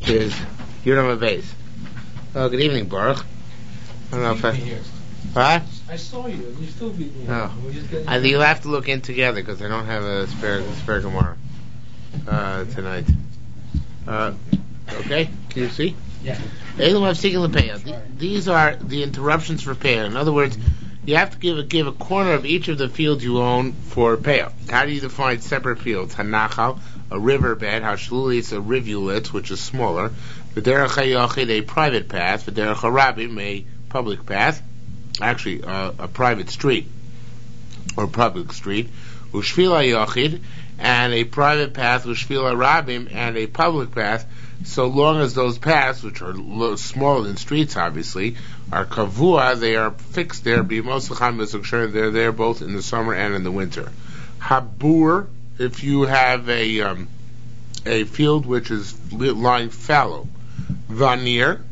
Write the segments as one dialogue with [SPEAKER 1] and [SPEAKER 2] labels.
[SPEAKER 1] is Yudam Abayz. Oh, good evening, Baruch. I don't know if What?
[SPEAKER 2] I saw you, and you still beat me.
[SPEAKER 1] Oh. I think you'll have to look in together because I don't have a spare Gemara tonight. Okay, can you see?
[SPEAKER 2] Yeah.
[SPEAKER 1] These are the interruptions for payah. In other words, you have to give a corner of each of the fields you own for payah. How do you define separate fields? Hanachal, a riverbed. Hashlulis, a rivulet, which is smaller. V'derech hayachid, a private path. V'derech harabim, a public path. Actually, a private street or public street. Ushvila yachid, and a private path. Ushvila rabim, and a public path. So long as those paths, which are smaller than streets, obviously, are kavua, they are fixed there. They're there both in the summer and in the winter. Habur, if you have a field which is lying fallow. Vanir,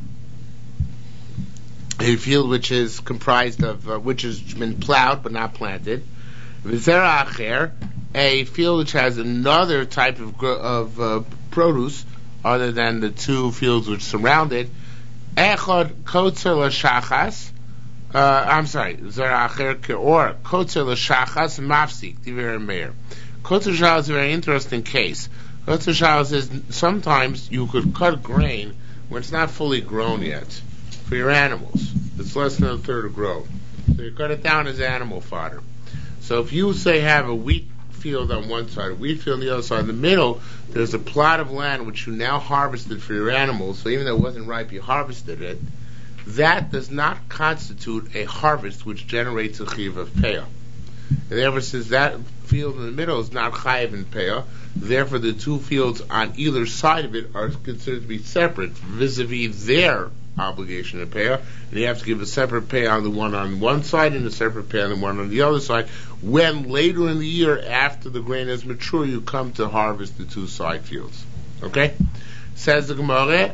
[SPEAKER 1] a field which is comprised of which has been plowed but not planted. V'zera acher, a field which has another type of produce other than the two fields which surround it. Echad kotzer l'shachas. I'm sorry. Zera acher keor kotzer l'shachas mafsik. Divrei Meir. Kotzer l'shachas is a very interesting case. Kotzer l'shachas is sometimes you could cut grain when it's not fully grown yet for your animals. It's less than a third of grown. So you cut it down as animal fodder. So if you say have a wheat field on one side, a wheat field on the other side, in the middle there's a plot of land which you now harvested for your animals, so even though it wasn't ripe, you harvested it, that does not constitute a harvest which generates a chiv of payah. And therefore, since that field in the middle is not chayiv in payah, therefore the two fields on either side of it are considered to be separate vis-a-vis their obligation to payah, and you have to give a separate payah on the one side and a separate payah on the one on the other side. When later in the year, after the grain is mature, you come to harvest the two side fields. Okay? Says the Gemara,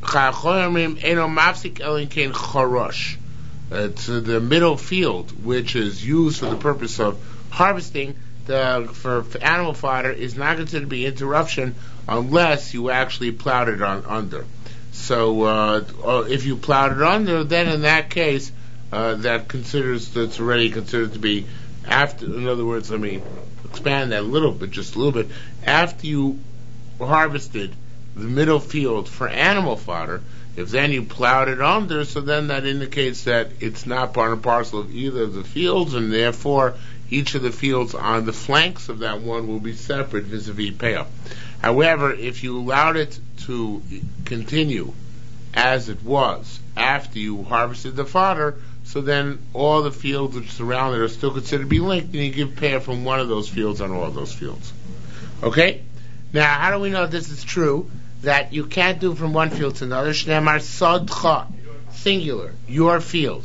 [SPEAKER 1] to the middle field, which is used for the purpose of harvesting, for animal fodder, is not considered to be interruption unless you actually plowed it under. So if you plowed it under, then in that case, that's already considered to be after. In other words, let me expand that a little bit, just a little bit. After you harvested the middle field for animal fodder, if then you plowed it under, so then that indicates that it's not part and parcel of either of the fields, and therefore each of the fields on the flanks of that one will be separate vis-a-vis payah. However, if you allowed it to continue as it was after you harvested the fodder, so then all the fields which surround it are still considered to be linked, and you give payah from one of those fields on all those fields. Okay? Now, how do we know this is true? That you can't do from one field to another. Shneimar sodcha, singular, your field.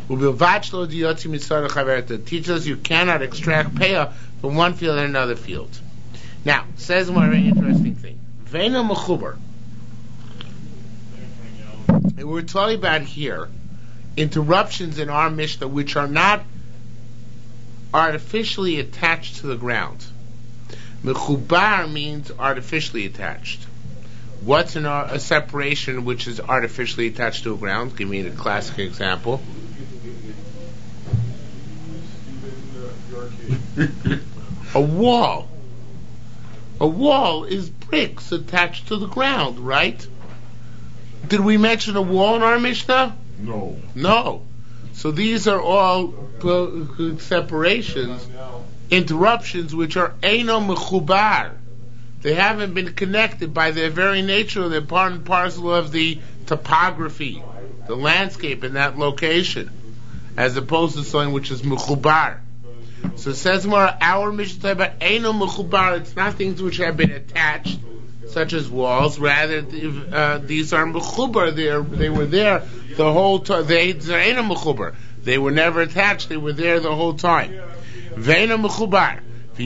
[SPEAKER 1] It teaches us you cannot extract payah from one field and another field. Now, says one very interesting thing. Veina mechubar. We're talking about here interruptions in our Mishnah which are not artificially attached to the ground. Mechubar means artificially attached. What's a separation which is artificially attached to a ground? Give me a classic example. A wall. A wall is bricks attached to the ground, right? Did we mention a wall in our Mishnah? No. So these are all separations, interruptions, which are eino mechubar. They haven't been connected by their very nature. They're part and parcel of the topography, the landscape in that location, as opposed to something which is mechubar. So it says more, our Mishnah about eino mechubar. It's not things which have been attached, such as walls. Rather, these are mechubar. They were there the whole time. They're eino mechubar. They were never attached. They were there the whole time. Veino mechubar.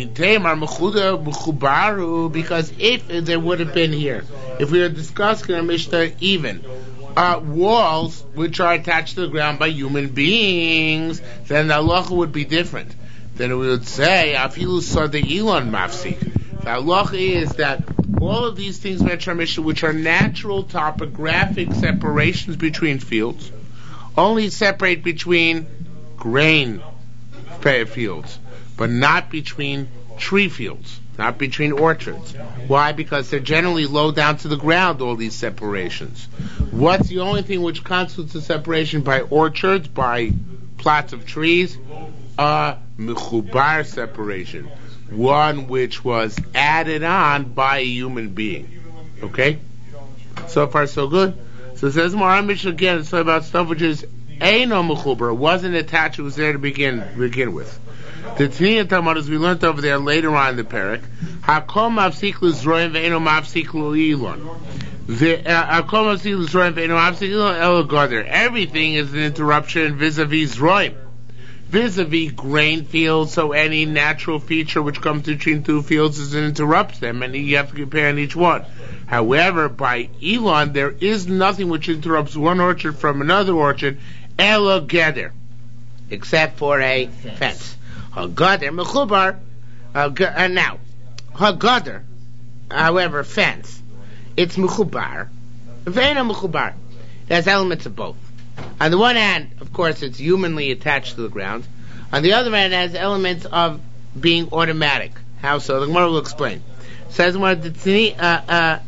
[SPEAKER 1] Because if there would have been here, if we were discussing a Mishnah even walls which are attached to the ground by human beings, then the halacha would be different. Then we would say afilu sada ilon mafsik. The halacha is that all of these things mentioned in our Mishnah, which are natural topographic separations between fields, only separate between grain fields, but not between tree fields, not between orchards. Why? Because they're generally low down to the ground, all these separations. What's the only thing which constitutes a separation by orchards, by plots of trees? A mechubar separation, one which was added on by a human being. Okay? So far so good. So it says more Mishnah again, it's about stuff which is Eino mechubar, wasn't attached, it was there to begin with. The Tanya Talmud, as we learned over there later on in the parak, Hakol mafsik l'zroim ve'eno mafsik l'ilon. Hakol mafsik l'zroim ve'eno mafsik l'ilon el gader. Everything is an interruption vis-a-vis zroim, vis-a-vis grain fields. So any natural feature which comes between two fields is interrupts them, and you have to compare on each one. However, by Elon, there is nothing which interrupts one orchard from another orchard, el gader, except for a fence. Hagader mechubar. Now, hagader, however, fence, it's mechubar. Ve'eno mechubar. It has elements of both. On the one hand, of course, it's humanly attached to the ground. On the other hand, it has elements of being automatic. How so? The Gemara will explain. It says, in Tamar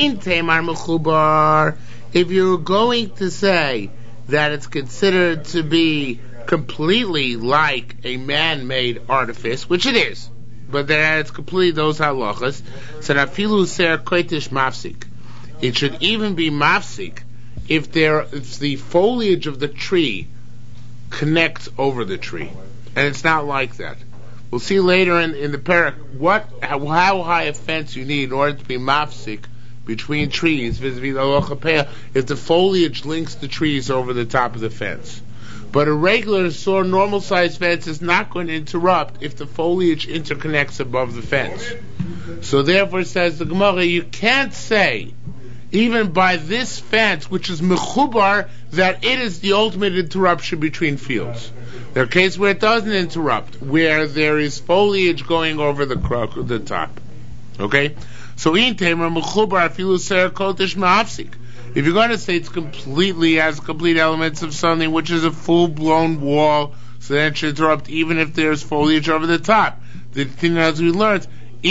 [SPEAKER 1] mechubar, if you're going to say that it's considered to be completely like a man-made artifice, which it is, but that it's completely those halachas, so afilu ser koitish mafsik. It should even be mafsik if the foliage of the tree connects over the tree, and it's not like that. We'll see later in the parak how high a fence you need in order to be mafsik between trees vis-a-vis the halacha peah if the foliage links the trees over the top of the fence. But a regular, normal-sized fence is not going to interrupt if the foliage interconnects above the fence. So therefore, says the Gemara, you can't say, even by this fence, which is mechubar, that it is the ultimate interruption between fields. There are cases where it doesn't interrupt, where there is foliage going over the top. Okay? So in Tamer, mechubar afilu ser kotesh ma'afsik. If you're going to say it's has complete elements of something which is a full-blown wall, so that it should interrupt even if there's foliage over the top. The thing as we learned,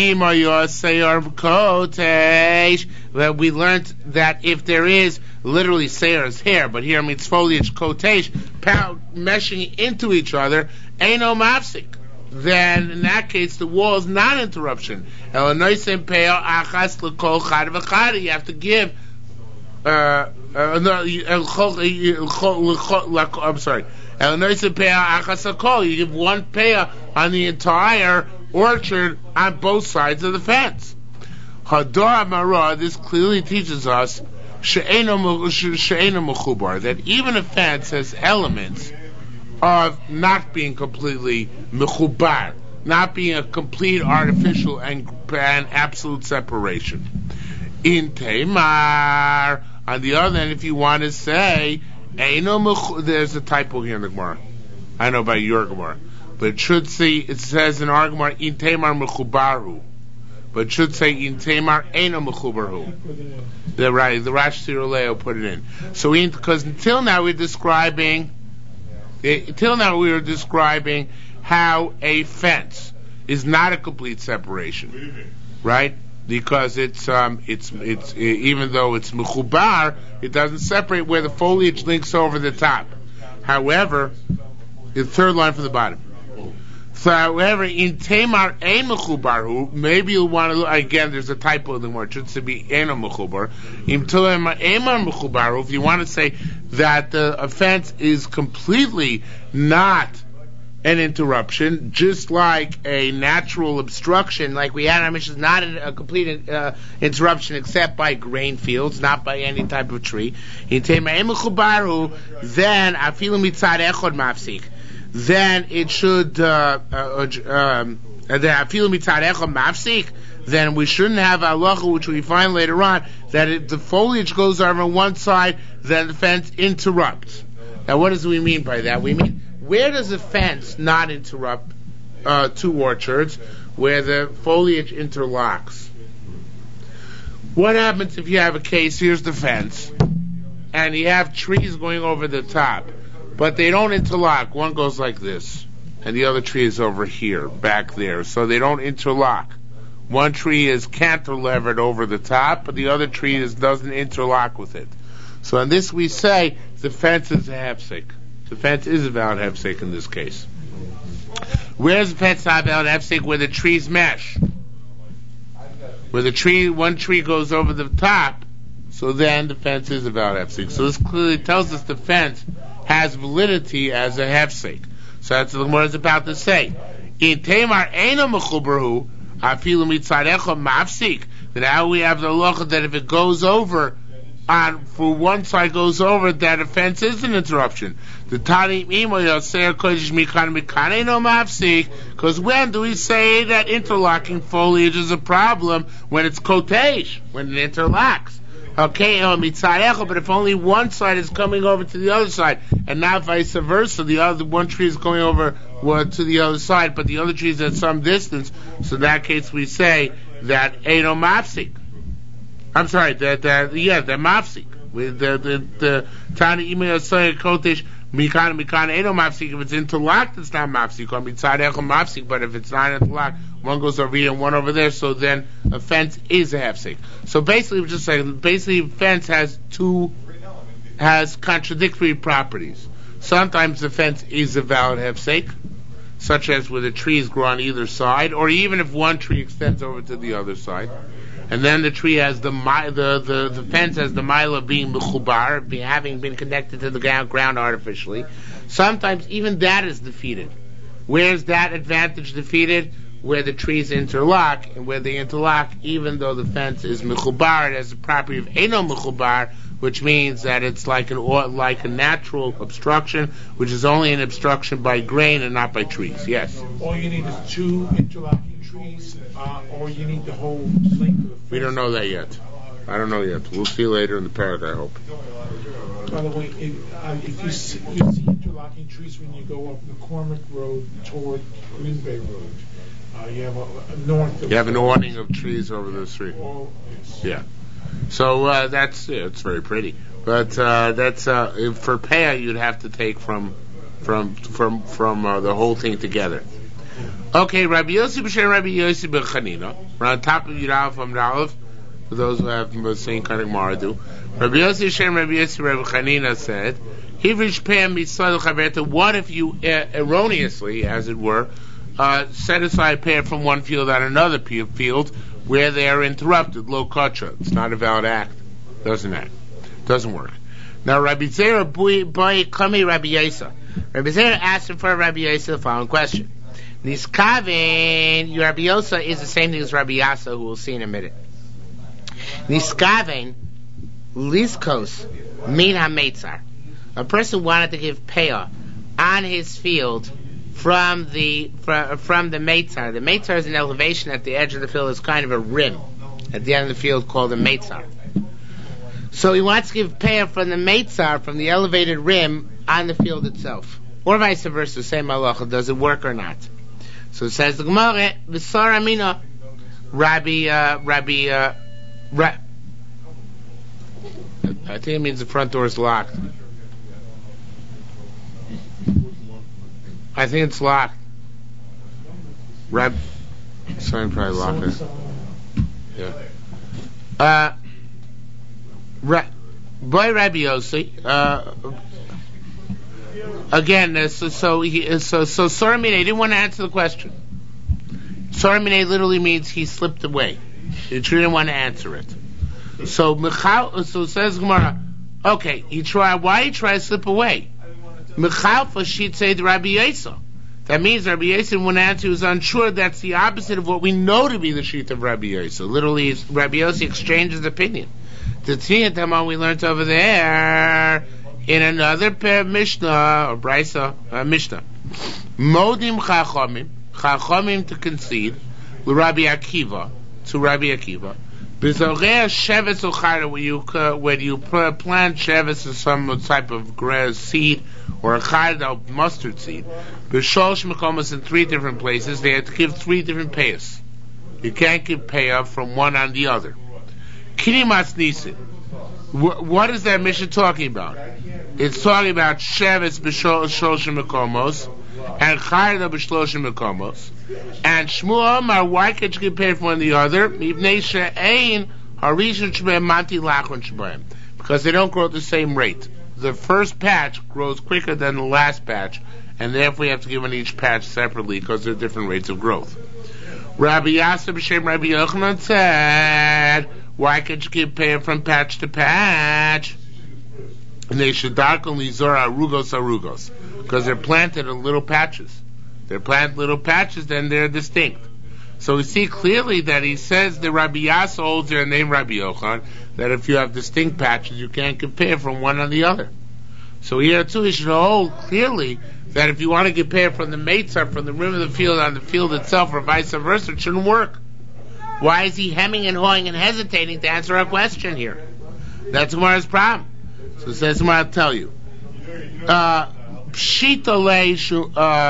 [SPEAKER 1] that we learned that if there is literally sayar's hair, but here means foliage kotesh, meshing into each other, eino mafsik, then in that case the wall is not interruption. You have to give I'm sorry. You give one peah on the entire orchard on both sides of the fence. Hadar Mara, this clearly teaches us that even a fence has elements of not being completely mechubar, not being a complete artificial and absolute separation. In Tamar, on the other hand, if you want to say, there's a typo here in the Gemara. I know about your Gemara. But it says in our Gemara, in Tamar mechubarhu. But it should say, in Tamar eino mechubarhu. The Rashi Siruleo put it in. So, because until now we were describing how a fence is not a complete separation. Right? Because it's even though it's mechubar, it doesn't separate where the foliage links over the top. However, the third line from the bottom. So, however, in Tamar ein mechubar, maybe you'll want to look again. There's a typo in the word. It should be eno mechubar. In Tamar ein mechubar, if you want to say that the offense is completely not an interruption, just like a natural obstruction, like we had in our Mishnah, is not a complete interruption except by grain fields, not by any type of tree. Then it should then we shouldn't have halacha, which we find later on, that if the foliage goes over on one side, then the fence interrupts. Now, what do we mean by that? We mean, where does a fence not interrupt two orchards? Where the foliage interlocks. What happens if you have a case, here's the fence, and you have trees going over the top, but they don't interlock. One goes like this, and the other tree is over here, back there, so they don't interlock. One tree is cantilevered over the top, but the other tree doesn't interlock with it. So in this we say the fence is a hefsek. The fence is a valid hefsek in this case. Where's the fence not valid hefsek? Where the trees mesh. Where one tree goes over the top, so then the fence is a valid hefsek. So this clearly tells us the fence has validity as a hefsek. So that's what the Gemara is about to say. In Tamar Eino Mechubrahu, Afilu Mitzarecha Mafsik. Now we have the halacha that if it goes over, for one side goes over, that a fence is an interruption. The Tani Imo Yoser Kodesh Mikan Mikane no Mafsik. Because when do we say that interlocking foliage is a problem? When it's kotesh, when it interlocks. Okay, but if only one side is coming over to the other side, and not vice versa, the other one tree is going over to the other side, but the other tree is at some distance. So in that case, we say that Eino Mafsik. I'm sorry, that Mafsik. With the Tani Imo Yosei Kotesh Mikan Eino Mafsik. If it's interlocked, it's not Mafsik. Or Mitzarecha Mafsik. But if it's not interlocked, one goes over here and one over there, so then a fence is a hefsek. So basically, we're just saying, fence has contradictory properties. Sometimes the fence is a valid hefsek, such as where the trees grow on either side, or even if one tree extends over to the other side, and then the tree has the fence has the mila being mechubar, having been connected to the ground artificially. Sometimes even that is defeated. Where's that advantage defeated? Where the trees interlock, and where they interlock, even though the fence is mechubar, it has the property of eino mechubar, which means that it's like a natural obstruction, which is only an obstruction by grain and not by trees. Yes.
[SPEAKER 2] All you need is two interlocking trees, or you need the whole length of the fence.
[SPEAKER 1] We don't know that yet. I don't know yet. We'll see later in the parak, I hope.
[SPEAKER 2] By the way, if you see interlocking trees when you go up McCormick Road toward Green Bay Road, you have a north. You
[SPEAKER 1] have an awning of trees over the street. Yeah. So it's very pretty. But that's for payah you'd have to take from the whole thing together. Okay, Rabbi Yossi b'shem Rabbi Yossi ben Chanina. We're on top of Yudal from Aleph. For those who have the same kind of Gemara do. Rabbi Yossi b'shem Rabbi Yossi Rabbi Chanina said, "Hivrish payah mitzvah chaverta." What if you erroneously, as it were, set aside payah from one field on another field where they are interrupted? Lo kacha. It's not a valid act. Doesn't work. Now Rabbi Zera boy kami Rabbi Yosef. Rabbi Zera asked him for Rabbi Yosef the following question. Niskaven, Rabbi Yosef is the same thing as Rabbi Yasa, who we'll see in a minute. Niskaven, liskos, min ha-meitzar. A person wanted to give payah on his field from the meitzar. The meitzar is an elevation at the edge of the field. It's kind of a rim at the end of the field called the meitzar. So he wants to give payah from the meitzar, from the elevated rim, on the field itself. Or vice versa, same halacha. Does it work or not? So it says the Gemara, V'sar Amina, I think it means the front door is locked. I think it's locked. Someone probably locked it. Yeah. Boy Rabbi Yossi, again, so Soramine didn't want to answer the question. Soramine literally means he slipped away. He didn't want to answer it. So says Gemara, okay, he tried. Why he tried to slip away? Mechalfa she'd say to Rabbi Yosef. That means Rabbi Yosef, when answer, was unsure. That's the opposite of what we know to be the sheet of Rabbi Yosef. Literally, Rabbi Yosef exchanged his opinion. The Tziyat we learned over there in another Mishnah or Brisa Mishnah. Modim Chachamim to concede Rabbi Akiva to Rabbi Akiva. B'zorei sheves ochara, when you plant sheves or some type of grass seed or a chayda mustard seed, b'sholosh mekomos in 3 different places, they have to give 3 different payas. You can't give payah from one on the other. Kinimas Nisin. What is that mission talking about? It's talking about Shevetz b'Sholshim Mekomos and Chayda b'Shloshim Mekomos. And Shmuel Amar, why can't you compare from one to the other? Because they don't grow at the same rate. The first patch grows quicker than the last patch, and therefore you have to give on each patch separately because there are different rates of growth. Rabbi Yasser b'Shem Rabbi Yochanan said, why can't you compare from patch to patch? And they should darkenly zora arugos, because they're planted in little patches. They're planted little patches, then they're distinct. So we see clearly that he says the Rabbi Yasser holds their name Rabbi Yochanan, that if you have distinct patches, you can't compare from one on the other. So here too, he should hold clearly that if you want to compare from the Meitzar, from the rim of the field on the field itself, or vice versa, it shouldn't work. Why is he hemming and hawing and hesitating to answer our question here? That's Gemara's problem. So it says, I'll tell you. Pshita leishu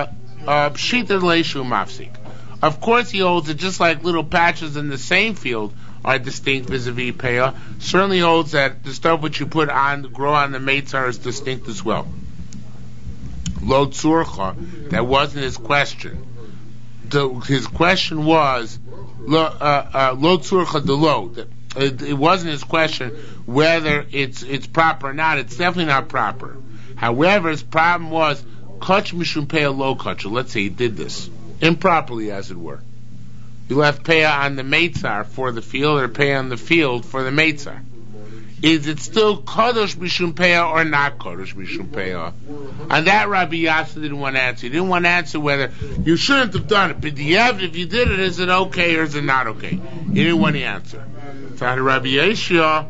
[SPEAKER 1] mafsik. Of course he holds it just like little patches in the same field are distinct vis-a-vis Peah. Certainly holds that the stuff which you put on, grow on the Meitzar is distinct as well. Lo tzurcha, that wasn't his question. His question was, lo tzurcha de lo. It wasn't his question whether it's proper or not. It's definitely not proper. However, his problem was kach mishum peah lo kach. Let's say he did this improperly, as it were. He left peah on the meitzar for the field, or peah on the field for the meitzar. Is it still kadosh mishum peah or not kadosh mishum peah? And that Rabbi Yasser didn't want to answer. He didn't want to answer whether you shouldn't have done it, but if you did it, is it okay or is it not okay? He didn't want to answer. So Rabbi Yeshua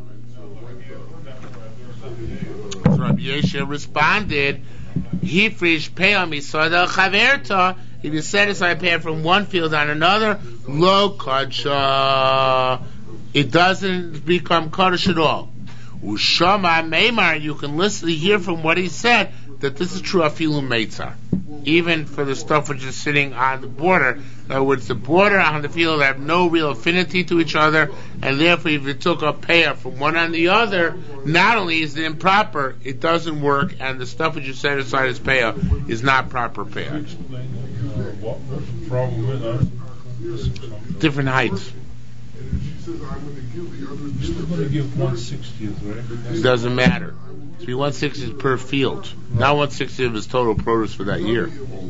[SPEAKER 1] responded, he frish peah misada chaverta. If you set aside peah from one field on another, lo kadsha, it doesn't become kaddish at all. Ushama meimar, you can hear from what he said that this is true afilu meitzar, even for the stuff which is sitting on the border. In other words, the border on the field have no real affinity to each other, and therefore if you took a peah from one on the other, not only is it improper, it doesn't work, and the stuff which you set aside as peah is not proper peah.
[SPEAKER 3] What the problem is?
[SPEAKER 1] Different heights.
[SPEAKER 3] You're still going to give 1/60th, right?
[SPEAKER 1] It doesn't matter. It's 1/60th per field, not 1/60th of his total produce for that year.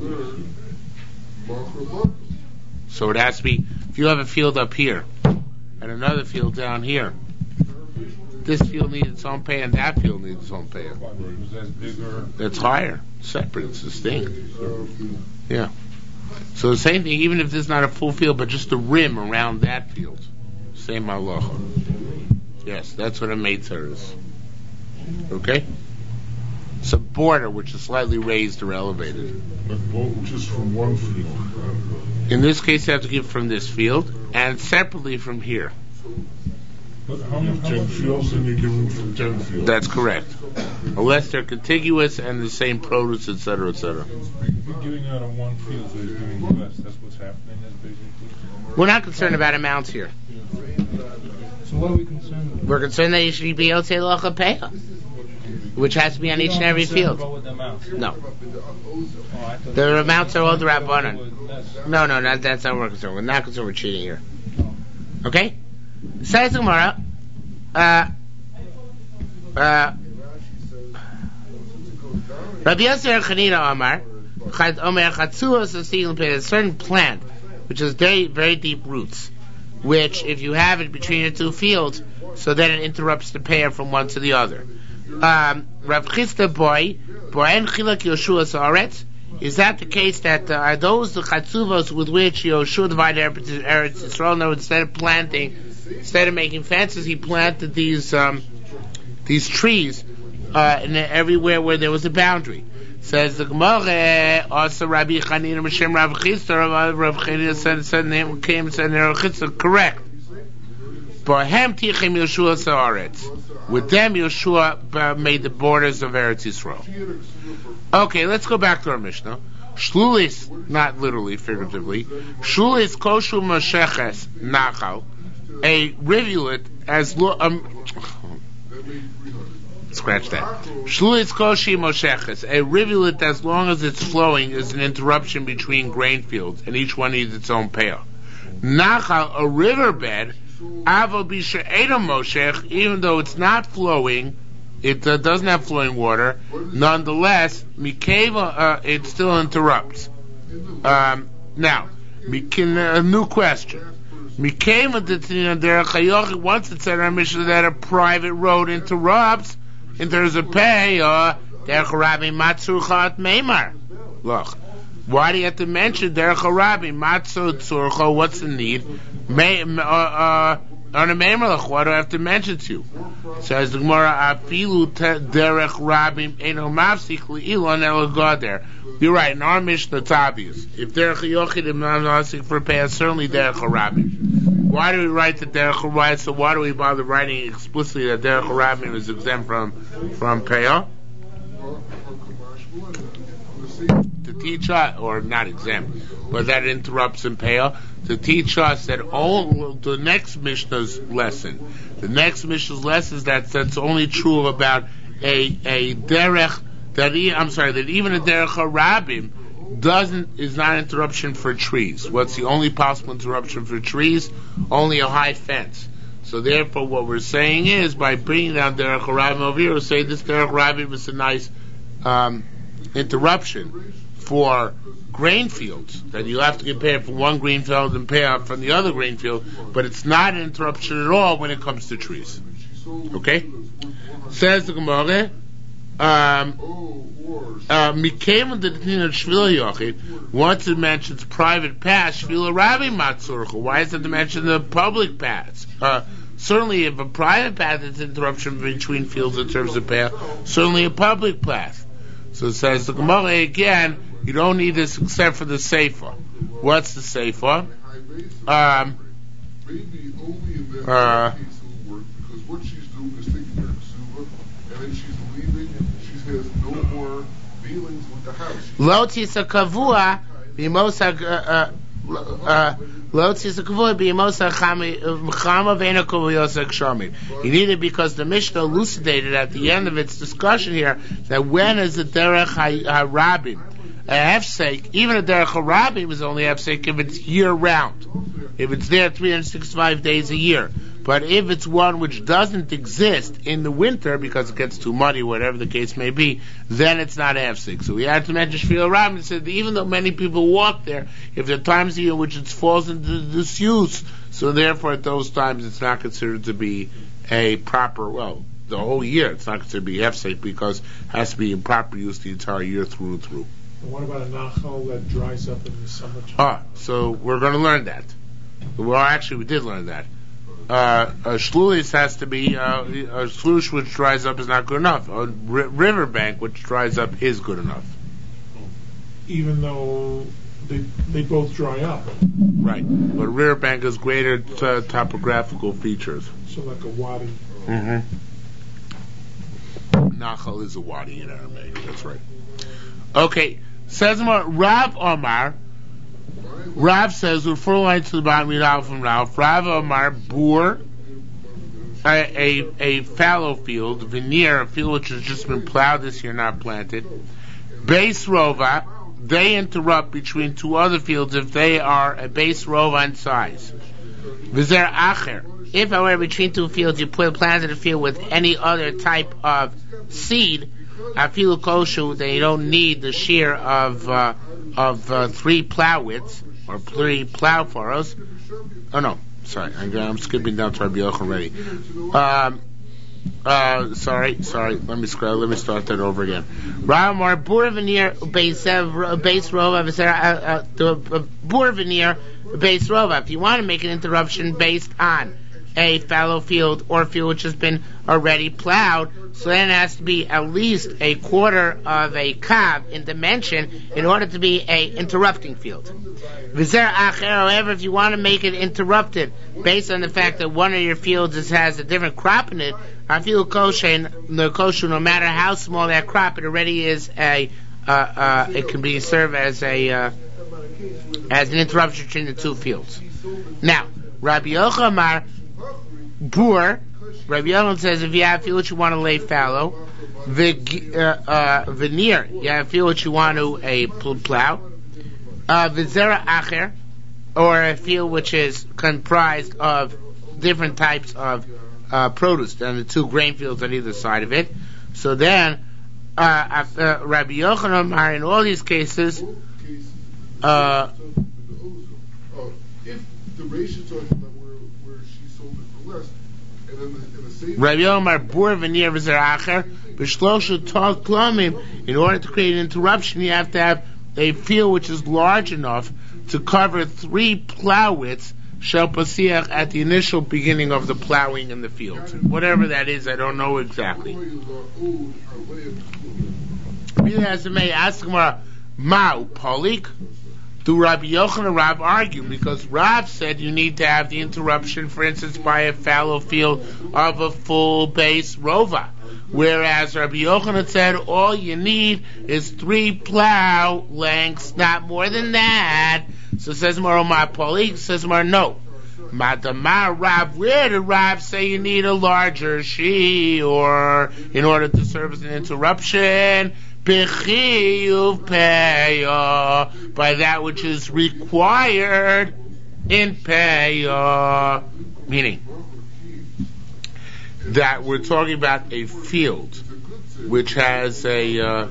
[SPEAKER 1] So it has to be, if you have a field up here and another field down here, this field needs its own pay and that field needs its own pay. That's higher, separate, it's distinct. Yeah. So the same thing, even if there's not a full field, but just the rim around that field. Same halacha. Yes, that's what a meitzar is. Okay? It's a border which is slightly raised or elevated.
[SPEAKER 3] Which is from one field.
[SPEAKER 1] In this case, you have to give from this field and separately from here.
[SPEAKER 3] But how many 10 fields, and you give them from 10 fields?
[SPEAKER 1] That's correct. Unless they're contiguous and the same produce, etc., etc.
[SPEAKER 3] You're giving out on one field, so he's giving less. That's what's happening, that's basically.
[SPEAKER 1] We're not concerned about amounts here.
[SPEAKER 3] So what are we concerned with?
[SPEAKER 1] We're concerned that you should be Yotzei Locha Peah, which has to be on each and every field. No. The amounts are all the Rabbanan. No, that's not what we're concerned. We're not concerned with cheating here. Okay? Says the Gemara, Rabbi Yosef Chanina Amar, a certain plant which has very, very deep roots, which if you have it between the two fields, so then it interrupts the pair from one to the other. Rav Chisda boy, Bo'en Chilak Yoshua Sa'aretz, is that the case that are those the chatzuvos with which Yoshua divided Eretz Yisrael? No, instead of making fences, he planted these trees everywhere where there was a boundary. Says the Gemara, also Rabbi Chanina M'Shem Rav Chisda, Rav Chanina came and said Rav Chisda, correct. Bohem Tichem Yoshua Sa'aretz. With them, Yoshua made the borders of Eretz Yisrael. Okay, let's go back to our Mishnah. Shlulis, not literally, figuratively. Shlulis koshu masheches nachal. A rivulet Scratch that. Shluis koshi mosheches. A rivulet, as long as it's flowing, is an interruption between grain fields, and each one needs its own pail. Nachal, a riverbed, avo bisha edom moshech, even though it's not flowing, it doesn't have flowing water. Nonetheless, mikeva, it still interrupts. Now, a new question. Mikeva detina derech hayochid. Once it said on Mishnah that a private road interrupts, and there's a pay, derech Rabbi matzur chat meimar. Look, why do you have to mention derech Rabbi matzur tzurcha? What's the need? On a meimar, why do I have to mention to you? Says the Gemara, afilu derech Rabbi eno mafsik li'ilon elo goder. You're right. In our Mishnah, it's obvious. If derech hayochid is not asking for a pay, certainly derech Rabbi. Why do we write the derech Rabbi? So why do we bother writing explicitly that derech Rabbi is exempt from payah? To teach us, or not exempt, but that interrupts in payah. To teach us that the next Mishnah's lesson. The next Mishnah's lesson is that's only true about a derech that even a derech harabim is not interruption for trees. What's the only possible interruption for trees? Only a high fence. So therefore, what we're saying is, by bringing down derech harabim over here, we're saying this derech harabim is a nice interruption for grain fields, that you have to compare from one grain field and pay out from the other grain field, but it's not an interruption at all when it comes to trees. Okay? Says the Gemara, once it mentions private paths, why is it to mention the public paths? Certainly if a private path is interruption between fields in terms of path, certainly a public path. So it says the Gemara again, you don't need this except for the Sefer. What's the Sefer?
[SPEAKER 4] Maybe only in that case it will work, because what she's doing is taking her ksuba, and then she's leaving, and she has no more dealings with the house.
[SPEAKER 1] Lo tisa kavua b'mosa chama v'ena kavuyosek shamid. You need it because the Mishnah elucidated at the end of its discussion here that when is the derech harabim a hefsek, even a derech harabim is only hefsek if it's year round, if it's there 365 days a year. But if it's one which doesn't exist in the winter because it gets too muddy, whatever the case may be, then it's not hefsek. So we had to mention Shvil Rabin said that even though many people walk there, if there are times of year in which it falls into disuse, so therefore at those times it's not considered to be a proper, the whole year it's not considered to be hefsek because it has to be in proper use the entire year through and through.
[SPEAKER 2] And what about a nachal that dries up in the summertime?
[SPEAKER 1] So we're going to learn that. Well, actually, we did learn that. A shluis has to be a sluice which dries up is not good enough. A riverbank which dries up is good enough.
[SPEAKER 2] Even though they both dry up.
[SPEAKER 1] Right, but a riverbank has greater topographical features.
[SPEAKER 2] So like a wadi.
[SPEAKER 1] Mm-hmm. Nachal is a wadi in Aramaic. That's right. Okay, says Rav Omar. Rav says, with 4 lines to the bottom, read out from Rav. Rav Omar bore a fallow field, veneer, a field which has just been plowed this year, not planted. Base rova, they interrupt between two other fields if they are a base rova in size. Vizer acher, if however between two fields you planted a field with any other type of seed, afilu koshu, they don't need the shear of 3 plow widths or 3 plow furrows. Oh no, sorry, I'm skipping down to Rabbi Yochanan already. Sorry. Let me start that over again. Ramar bur veneer base rova bur veneer base rova. If you want to make an interruption based on a fallow field or a field which has been already plowed, so then it has to be at least a quarter of a kav in dimension in order to be a interrupting field. Vizer acher, however, if you want to make it interrupted based on the fact that one of your fields has a different crop in it, I feel kosher, no matter how small that crop, it already is it can be served as an interruption between the two fields. Now, Rabbi Yochanan Bur, Rabbi Yochanan says if you have a field that you want to lay fallow, veneer, you have a field that you want to plow, v'zera acher, or a field which is comprised of different types of produce, and the two grain fields on either side of it. So then, Rabbi Yochanan are in all these cases.
[SPEAKER 4] If the ratio talking about where she sold it for less, and then in the same
[SPEAKER 1] Rabbi Yochanan bur veneer v'zera acher b'shlosha tol klomim. In order to create an interruption, you have to have a field which is large enough to cover 3 plow widths shel pasiach at the initial beginning of the plowing in the field. Whatever that is, I don't know exactly. Ma'u polik? Do Rabbi Yochanan and Rav argue? Because Rav said you need to have the interruption, for instance, by a fallow field of a full base rova. Whereas Rabbi Yochanan said all you need is 3 plow lengths, not more than that. So says Maro Ma Polik, says Maro no. Madamar Rav, where did Rav say you need a larger she, or in order to serve as an interruption? Bechiyuv peya, by that which is required in peya. Meaning that we're talking about a field which has the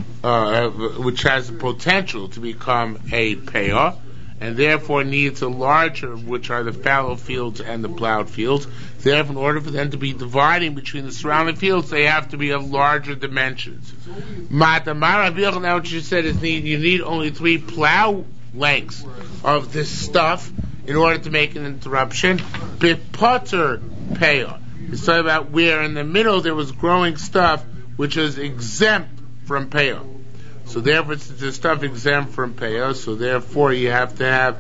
[SPEAKER 1] potential to become a peya, and therefore needs a larger, which are the fallow fields and the plowed fields. Therefore, in order for them to be dividing between the surrounding fields, they have to be of larger dimensions. Now what you said is you need only 3 plow lengths of this stuff in order to make an interruption. Bipotter peya. It's talking about where in the middle there was growing stuff which is exempt from peya. So therefore, it's the stuff exempt from peya. So therefore, you have to have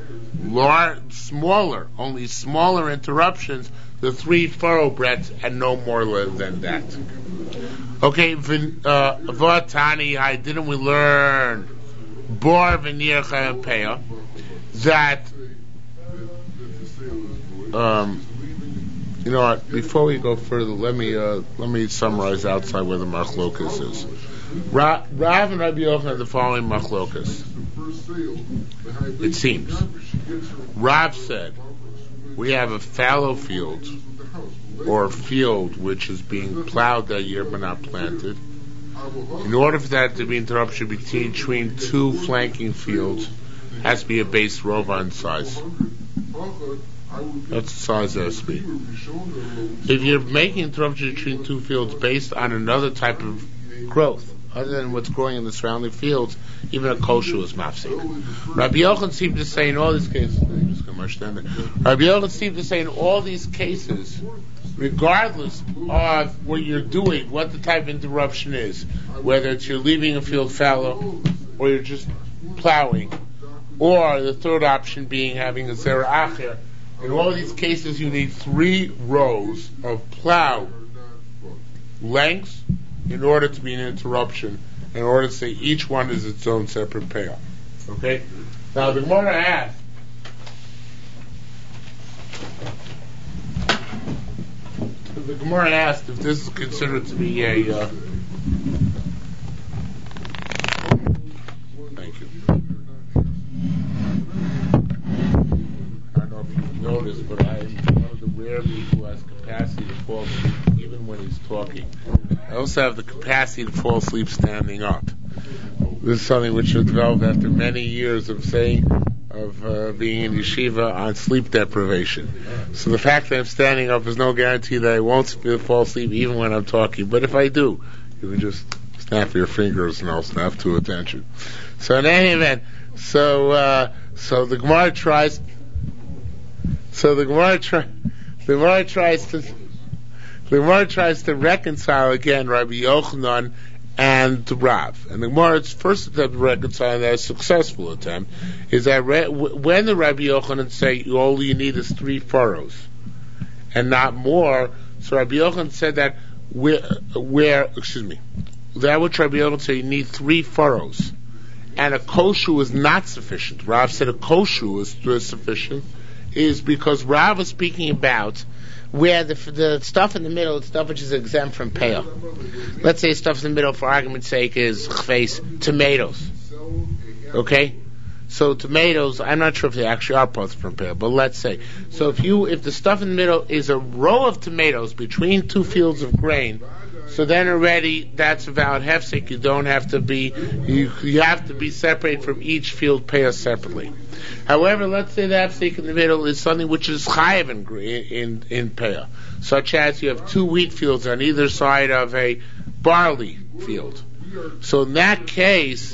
[SPEAKER 1] only smaller interruptions, the 3 furrow breadths, and no more than that. Okay, Vatani, didn't we learn Bor Veneer Chayim Peya that you know what? Before we go further, let me summarize outside where the machlokas is. Rav and Rabbi Yochanan have the following machlokas. It seems Rav said we have a fallow field or a field which is being plowed that year but not planted. In order for that to be interruption between 2 flanking fields, it has to be a base rova in size. That's the size it has to be. If you're making interruption between 2 fields based on another type of growth, other than what's growing in the surrounding fields, even a kosher is mafsik. Rabbi Yochanan seemed to say in all these cases, Rabbi Yochanan seemed to say in all these cases, regardless of what you're doing, what the type of interruption is, whether it's you're leaving a field fallow, or you're just plowing, or the third option being having a zera acher, in all these cases you need 3 rows of plow lengths in order to be an interruption, in order to say each one is its own separate payoff. Okay? Now the Gemara asked if this is considered to be a thank you. I don't know if you've noticed, but I am one of the rare people who has capacity to fall asleep even when he's talking. I also have the capacity to fall asleep standing up. This is something which was developed after many years of being in yeshiva on sleep deprivation. So the fact that I'm standing up is no guarantee that I won't fall asleep even when I'm talking. But if I do, you can just snap your fingers and I'll snap to attention. So in any event, so the Gemara tries. So the Gemara tries to reconcile again Rabbi Yochanan and Rav. And the Gemara's first attempt to reconcile that, a successful attempt, is that when the Rabbi Yochanan say all you need is 3 furrows and not more, so Rabbi Yochanan said that that which Rabbi Yochanan said you need 3 furrows, and a kosher is not sufficient. Rav said a kosher is sufficient, is because Rav was speaking about where the stuff in the middle is stuff which is exempt from pale. Let's say stuff in the middle, for argument's sake, is chfeis, tomatoes. Okay? So tomatoes, I'm not sure if they actually are posted from pale, but let's say. So if the stuff in the middle is a row of tomatoes between two fields of grain, so then already that's a valid hefsek. You don't have to be, you have to be separated from each field pale separately. However, let's say the hefsek in the middle is something which is chayav in pale, such as you have two wheat fields on either side of a barley field. So in that case,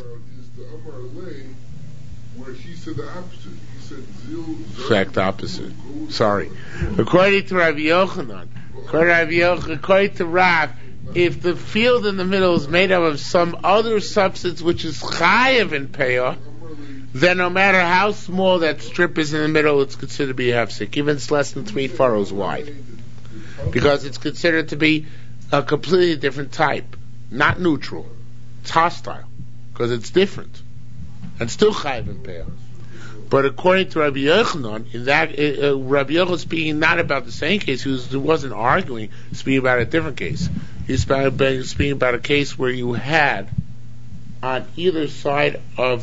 [SPEAKER 4] the opposite. He said
[SPEAKER 1] exact opposite. Sorry. According to Rabbi Yochanan, according to Rav, if the field in the middle is made up of some other substance which is chayav in payah, then no matter how small that strip is in the middle, it's considered to be a hefsek, even if it's less than 3 furrows wide, because it's considered to be a completely different type, not neutral. It's hostile because it's different and still chayav in payah. But according to Rabbi Yochanan, in that Rabbi Yochanan speaking not about the same case, he wasn't arguing, speaking about a different case. He's speaking about a case where you had on either side a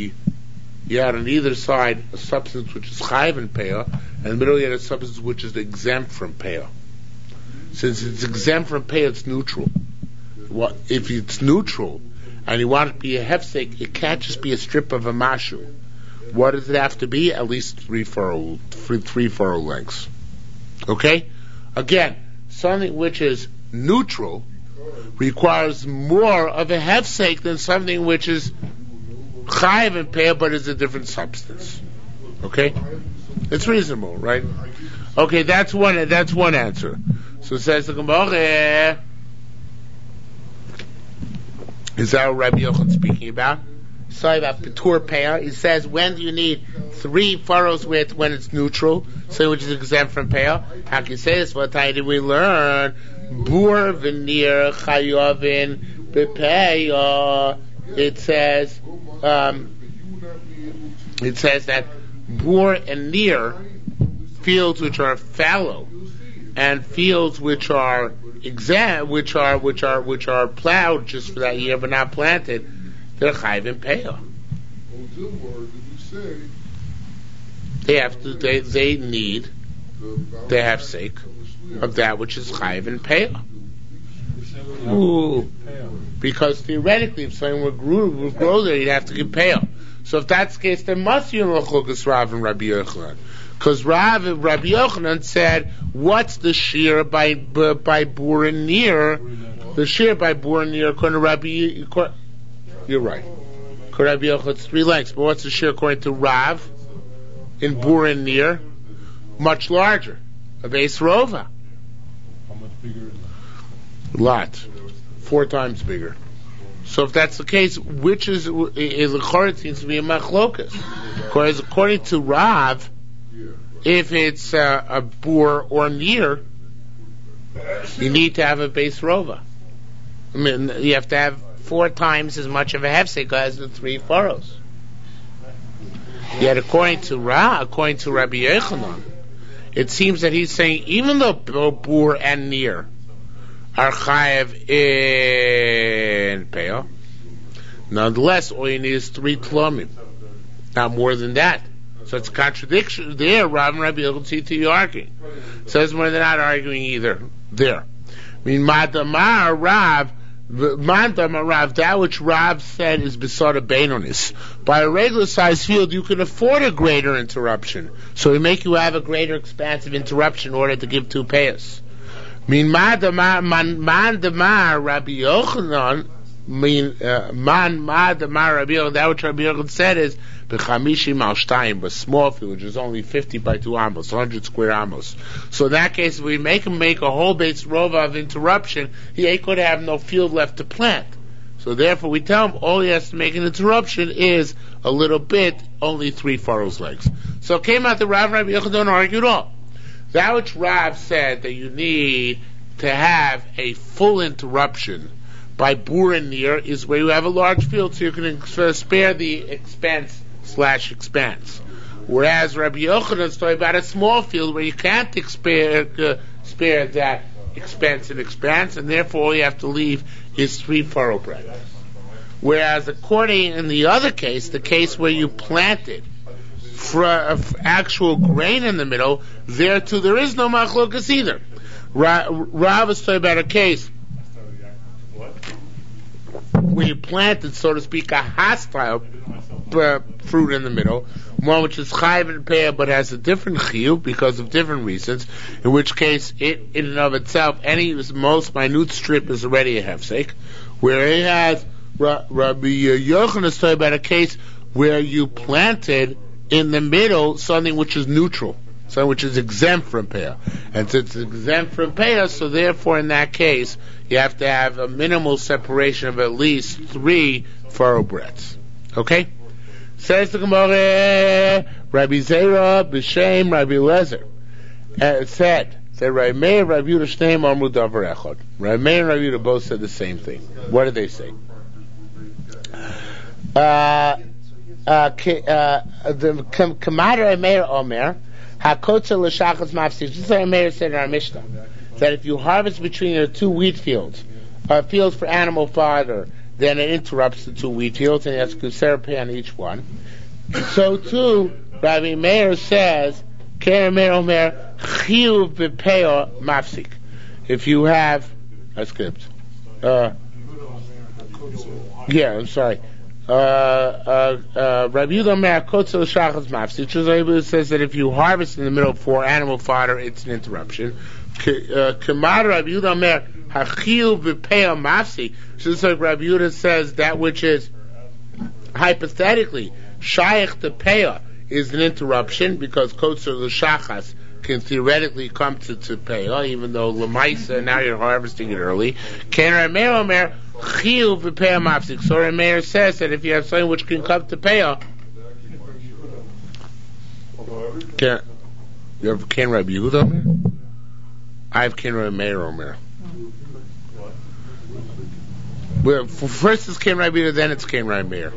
[SPEAKER 1] substance which is chayav in payah, and in the middle you had a substance which is exempt from payah. Since it's exempt from payah, it's neutral. If it's neutral and you want it to be a hefsek, it can't just be a strip of a mashu. What does it have to be? At least 3 furrow lengths. Okay? Again, something which is neutral requires more of a hefsek than something which is chayav in payah but is a different substance. Okay? It's reasonable, right? Okay, that's one answer. So it says the Gemara, is that what Rabbi Yochanan speaking about? Sorry about Petur Payah. He says, when do you need 3 furrows width when it's neutral, so which is exempt from Payah? How can you say this? What time did we learn? Bur v'nir chayovin b'payah. It says that bur and near, fields which are fallow, and fields which are exempt, which are plowed just for that year but not planted, they're chayav in payah. They have sake of that which is chayav in payah. Because theoretically, if someone would grow there, you'd have to give payah. So if that's the case, there must be a L'chukas Rav and Rabbi Yochanan. Because Rabbi Yochanan said, what's the shear by bur and near? The shear by bur and near, according to Rabbi, you're right. Rabbi Yochanan, it's 3 lengths. But what's the shear according to Rav? In bur and near? Much larger. A base rova.
[SPEAKER 3] How much bigger is it?
[SPEAKER 1] A lot. 4 times bigger. So if that's the case, which is the seems to be a machlokas. Because according to Rav, if it's a bur or near, you need to have a base rova. I mean, you have to have 4 times as much of a hefsek as the 3 furrows. Yet according to Rabbi Yochanan, it seems that he's saying even though bur and near are chayav in payah, nonetheless all you need is 3 tlomim, not more than that. So it's a contradiction there. Rav and Rabbi Yochanan see to you arguing. Says more they're not arguing either. There. I mean, Madamar Rav, that which Rav said is besada beinonis. By a regular sized field, you can afford a greater interruption. So we make you have a greater expansive interruption in order to give 2 payas. Mandamar Rabbi Yochanan. Madamar Rabbi Yochanan. That which Rabbi Yochanan said is b'chamishim al shtayim, but small field, which is only 50 by 2 amos, 100 square amos. So in that case, if we make him make a whole base rova of interruption, he could have no field left to plant. So therefore, we tell him all he has to make an interruption is a little bit, only 3 furrows legs. So it came out that Rav and Rabbi Yochanan don't argue at all. That which Rav said that you need to have a full interruption by bur and near is where you have a large field, so you can spare the expense/expanse. Whereas Rabbi Yochanan is talking about a small field where you can't spare that expense and expanse, and therefore all you have to leave is 3 furrow breadths. Whereas according in the other case, the case where you planted for actual grain in the middle, there too there is no machlokas either. Rav is talking about a case where you planted, so to speak, a hostile fruit in the middle, one which is chayiv and peah but has a different chiyuv because of different reasons, in which case it in and of itself, any most minute strip is already a hefsek, where it has Rabbi Yochanan is talking about a case where you planted in the middle something which is neutral, something which is exempt from peah. And since it's exempt from peah, so therefore in that case, you have to have a minimal separation of at least 3 furrow breadths. Okay? Says the Gemara, Rabbi Zera, B'Shem, Rabbi Lezer, said Rabbi Meir, Rabbi Yehuda, Shneim Amru Davar Echad. Rabbi Meir and Rabbi Yehuda both said the same thing. What did they say? The Kamad Meir Omer, Hakotza l'shachas mafsik. Just like Meir said in our Mishnah, that if you harvest between your 2 wheat fields, fields for animal fodder, then it interrupts the 2 wheat fields, and you have to consider pay on each one. So too, Rabbi Meir says, Keren Meir Omer, Chiyuv b'peo mafsik. If you have, I skipped. I'm sorry. Rabbi Yehuda Omer, Kotzel Shachas Mafsik. Rabbi Yehuda says that if you harvest in the middle for animal fodder, it's an interruption. Kamad Rabbi Yehuda Omer, Hachiyu b'peo mafsik. Just like Rabbi Yehuda says, that which is hypothetically shaykh to peah is an interruption because Kotzer l'shachas can theoretically come to peah, even though l'maisa now you're harvesting it early. Ken Rabbi Meir Omer, Chiyuv b'peah mafsik. So Rabbi Meir says that if you have something which can come to peah, you have Ken Rabbi Yehuda Omer? I have Ken Rabbi Meir Omer. Well, first it's Ken Rabbi Yehuda, then it's Ken Rabbi Meir.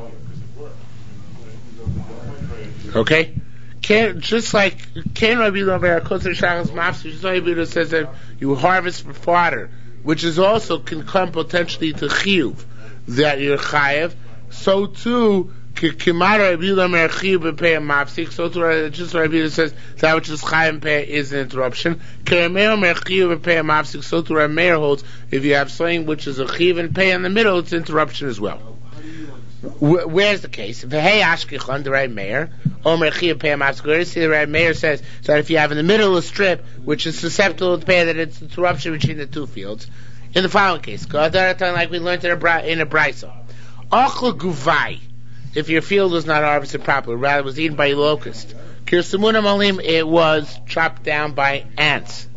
[SPEAKER 1] Okay? Just like Ken Rabbi Yehuda Omer, Kotzer Shachas Mafsik, just like Rabbi Yehuda says that you harvest for fodder, which is also can come potentially to chiyuv, that you're chayiv. So too, Kimar Rabbi Yehuda Omer chiyuv b'peah mafsik. So too, just Rabbi Yehuda says that which is chayiv and peah is an interruption. Rabbi Meir Omer chiyuv b'peah mafsik. So too, Rabbi Meir holds if you have something which is a chiyuv and peah in the middle, it's interruption as well. Where's the case? V'hei ashkichon, the Rabbi Meir Omer chiyuv b'peah mafsik. Where is the Rabbi Meir says that if you have in the middle a strip which is susceptible to peah, that it's an interruption between the 2 fields. In the following case, like we learned in a brisa, achla guvai, if your field was not harvested properly, rather was eaten by a locust, kirsamuna malim, it was chopped down by ants,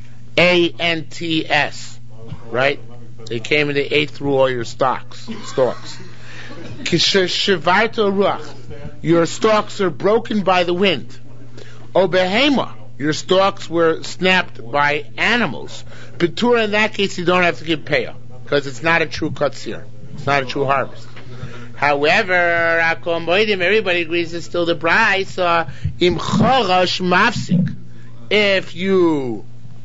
[SPEAKER 1] ants, right? They came and they ate through all your stalks. Kishivarto ruach, your stalks are broken by the wind. Obehema, your stalks were snapped by animals. Petura, in that case, you don't have to give peah, because it's not a true katsir. It's not a true harvest. However, everybody agrees it's still the brayso. Im charash mafsik. If you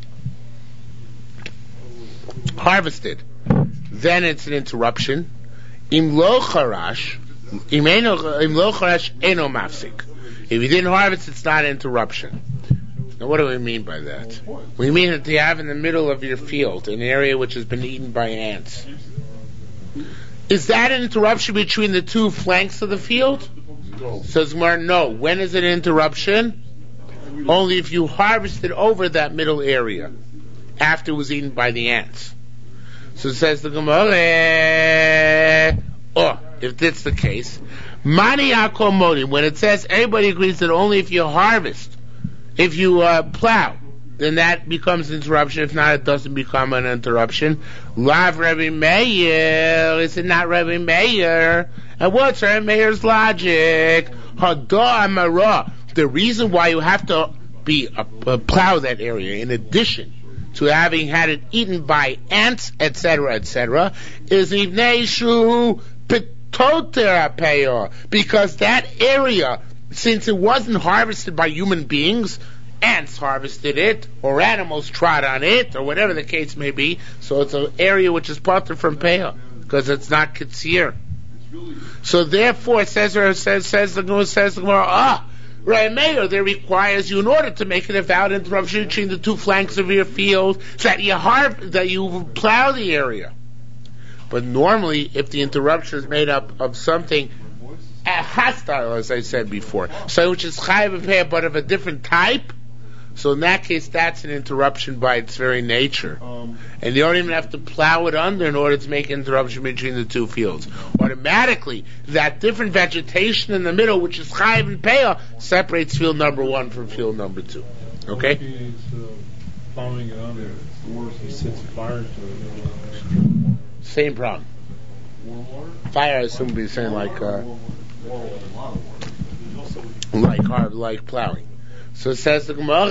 [SPEAKER 1] harvested, then it's an interruption. Im lo charash eno mafsik. If you didn't harvest, it's not an interruption. Now, what do we mean by that? We mean that you have in the middle of your field an area which has been eaten by ants. Is that an interruption between the 2 flanks of the field? No. Says Martin, no. When is it an interruption? Only if you harvested over that middle area after it was eaten by the ants. So it says the Gemara, if that's the case, Mani Akol Modi, when it says everybody agrees that only if you harvest, if you plow, then that becomes an interruption. If not, it doesn't become an interruption. Lav Rabbi Meir, is it not Rabbi Meir? And what's Rabbi Meir's logic? Hada Amara. The reason why you have to plow that area, in addition to having had it eaten by ants, etc., is Ivnei Shu Pitoter Peor, because that area since it wasn't harvested by human beings, ants harvested it, or animals trod on it, or whatever the case may be, so it's an area which is potter from Peah, because it's not Ketzir. So therefore, says the Gemara, Rameir, there requires you, in order to make it a valid interruption between the two flanks of your field, that you plow the area. But normally, if the interruption is made up of something hostile, as I said before, so which is chayav and peah, but of a different type, so in that case, that's an interruption by its very nature. And you don't even have to plow it under in order to make an interruption between the two fields. Automatically, that different vegetation in the middle, which is chayav and peah, separates field number 1 from field number 2. Okay?
[SPEAKER 3] He's plowing it under, he sets fire to it.
[SPEAKER 1] Same problem. Fire, I assume, would be saying like plowing. So it says the Gemara,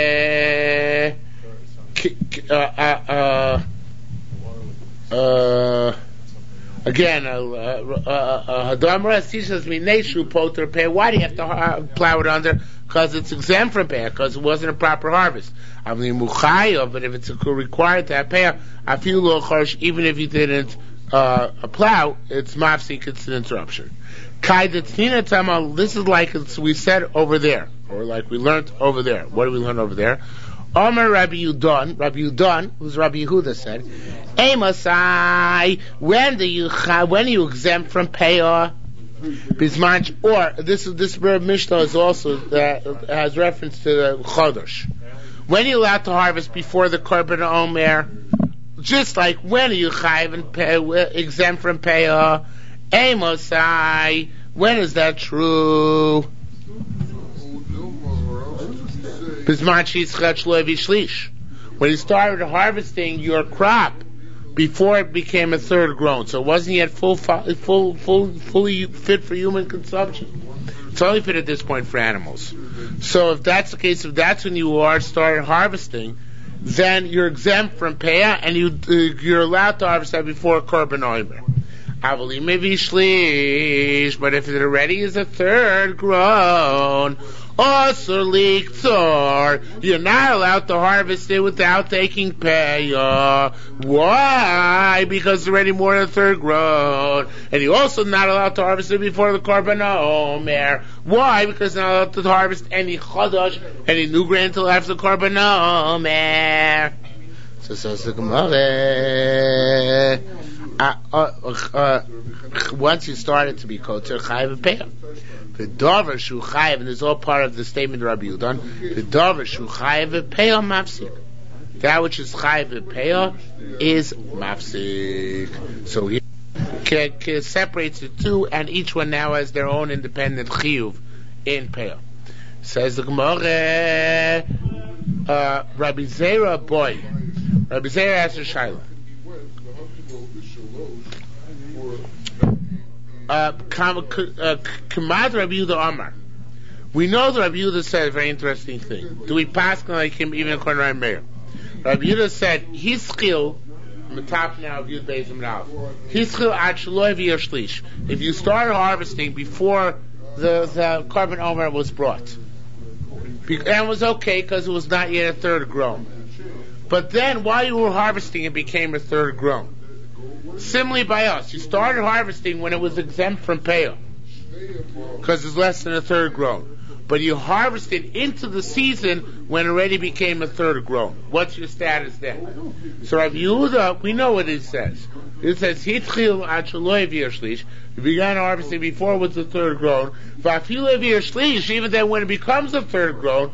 [SPEAKER 1] again, Hadamra teaches me Neshu Poter Peh. Why do you have to plow it under? Because it's exempt from Peh, because it wasn't a proper harvest. But if it's required to have Peh, I feel a little harsh, even if you didn't plow, it's mafsik, it's an interruption. This is like we said over there, or like we learned over there. What did we learn over there? Omer Rabbi Yudon, who's Rabbi Yehuda, said, Emasai, when you exempt from Peah, Bismanch, or this Mishnah is also has reference to the Chodesh. When you're allowed to harvest before the Korban Omer, just like when are you chayav and exempt from Peah? Amosai, when is that true? When you started harvesting your crop before it became a third grown, so it wasn't yet fully fit for human consumption. It's only fit at this point for animals. So if that's the case, if that's when you started harvesting, then you're exempt from Peah, and you're allowed to harvest that before Korban Omer. But if it already is a third grown, you're not allowed to harvest it without taking Peah. Why? Because it's already more than a third grown. And you're also not allowed to harvest it before the Korban Omer. Why? Because you're not allowed to harvest any Chodesh, any new grain until after the Korban Omer. So says the Gemara, once you started to be kosher, chayav and peah. The davar shu chayav, and this is all part of the statement of Rabbi Yudon. The davar shu chayav and peah mafsik. That which is chayav and peah is mafsik. So he separates the two, and each one now has their own independent chiyuv in peah. Says the Gemara, Rabbi Zera boy. Rabbi Zera asked a shayla. Kamad Rabbi Yehuda Amar. We know that Rabbi Yehuda said a very interesting thing. Do we pass like him even according to Rameir? Rabbi Yehuda said, Hischil, I'm the top now of Yud Beis Amrav. Hischil ad shaloi v'yashlish. If you started harvesting before the Korban Omer was brought, and it was okay because it was not yet a third grown. But then, while you were harvesting, it became a third grown. Similarly by us, you started harvesting when it was exempt from Peah, because it's less than a third grown. But you harvested into the season when it already became a third grown. What's your status then? So Rabbi Yehuda, we know what it says. It says, Hitchil ad shaloi v'yashlish. You began harvesting before it was the third grown. V'afiloi v'yashlish, even then when it becomes a third grown,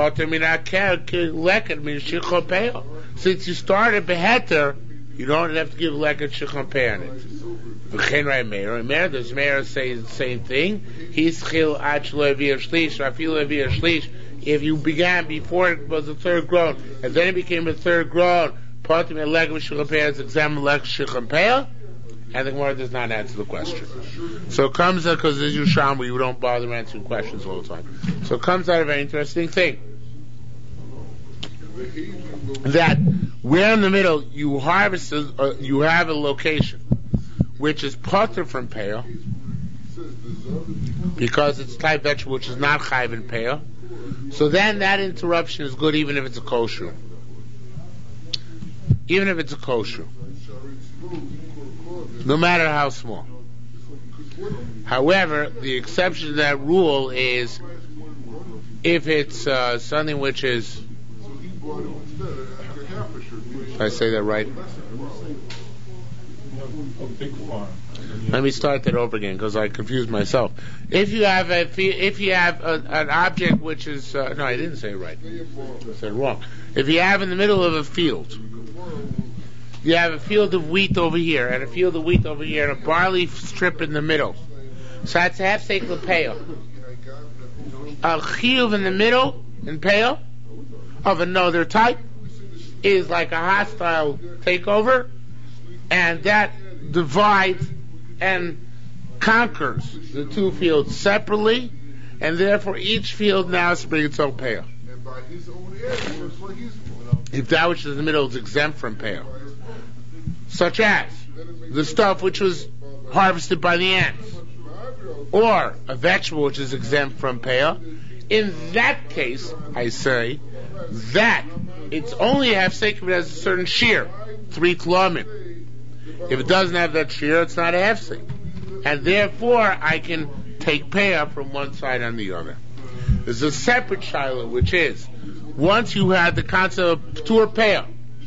[SPEAKER 1] since you started beheter, you don't have to give leket shechon pei on it. V'chein Rameir, does Meir say the same thing? Hischil ad shaloi v'yashlish, v'afiloi v'yashlish. If you began before it was a third grown, and then it became a third grown, partim leket shechon pei is examine leket shechon pei. And the Gemara does not answer the question. So it comes out, because as you Sham, you don't bother answering questions all the time. So it comes out a very interesting thing. That where in the middle you harvest, you have a location which is potter from Peah, because it's type vegetable which is not chayv in peah. So then that interruption is good even if it's a kosher. Even if it's a kosher. No matter how small. However, the exception to that rule is if it's something which is... Did I say that right? Let me start that over again because I confused myself. If you have an object which is no, I didn't say it right. I said it wrong. If you have in the middle of a field, you have a field of wheat over here and a field of wheat over here and a barley strip in the middle. So that's a half sekel peah. A chiyuv in the middle in peah of another type is like a hostile takeover, and that divides and conquers the two fields separately, and therefore each field now has to bring its own peah. If that which is in the middle is exempt from peah, such as the stuff which was harvested by the ants, or a vegetable which is exempt from peah, in that case, I say that it's only a half sake if it has a certain shear, 3 tlamin. If it doesn't have that shear, it's not a half sake. And therefore, I can take peah from one side and the other. There's a separate shiloh, which is, once you had the concept of ptur peah,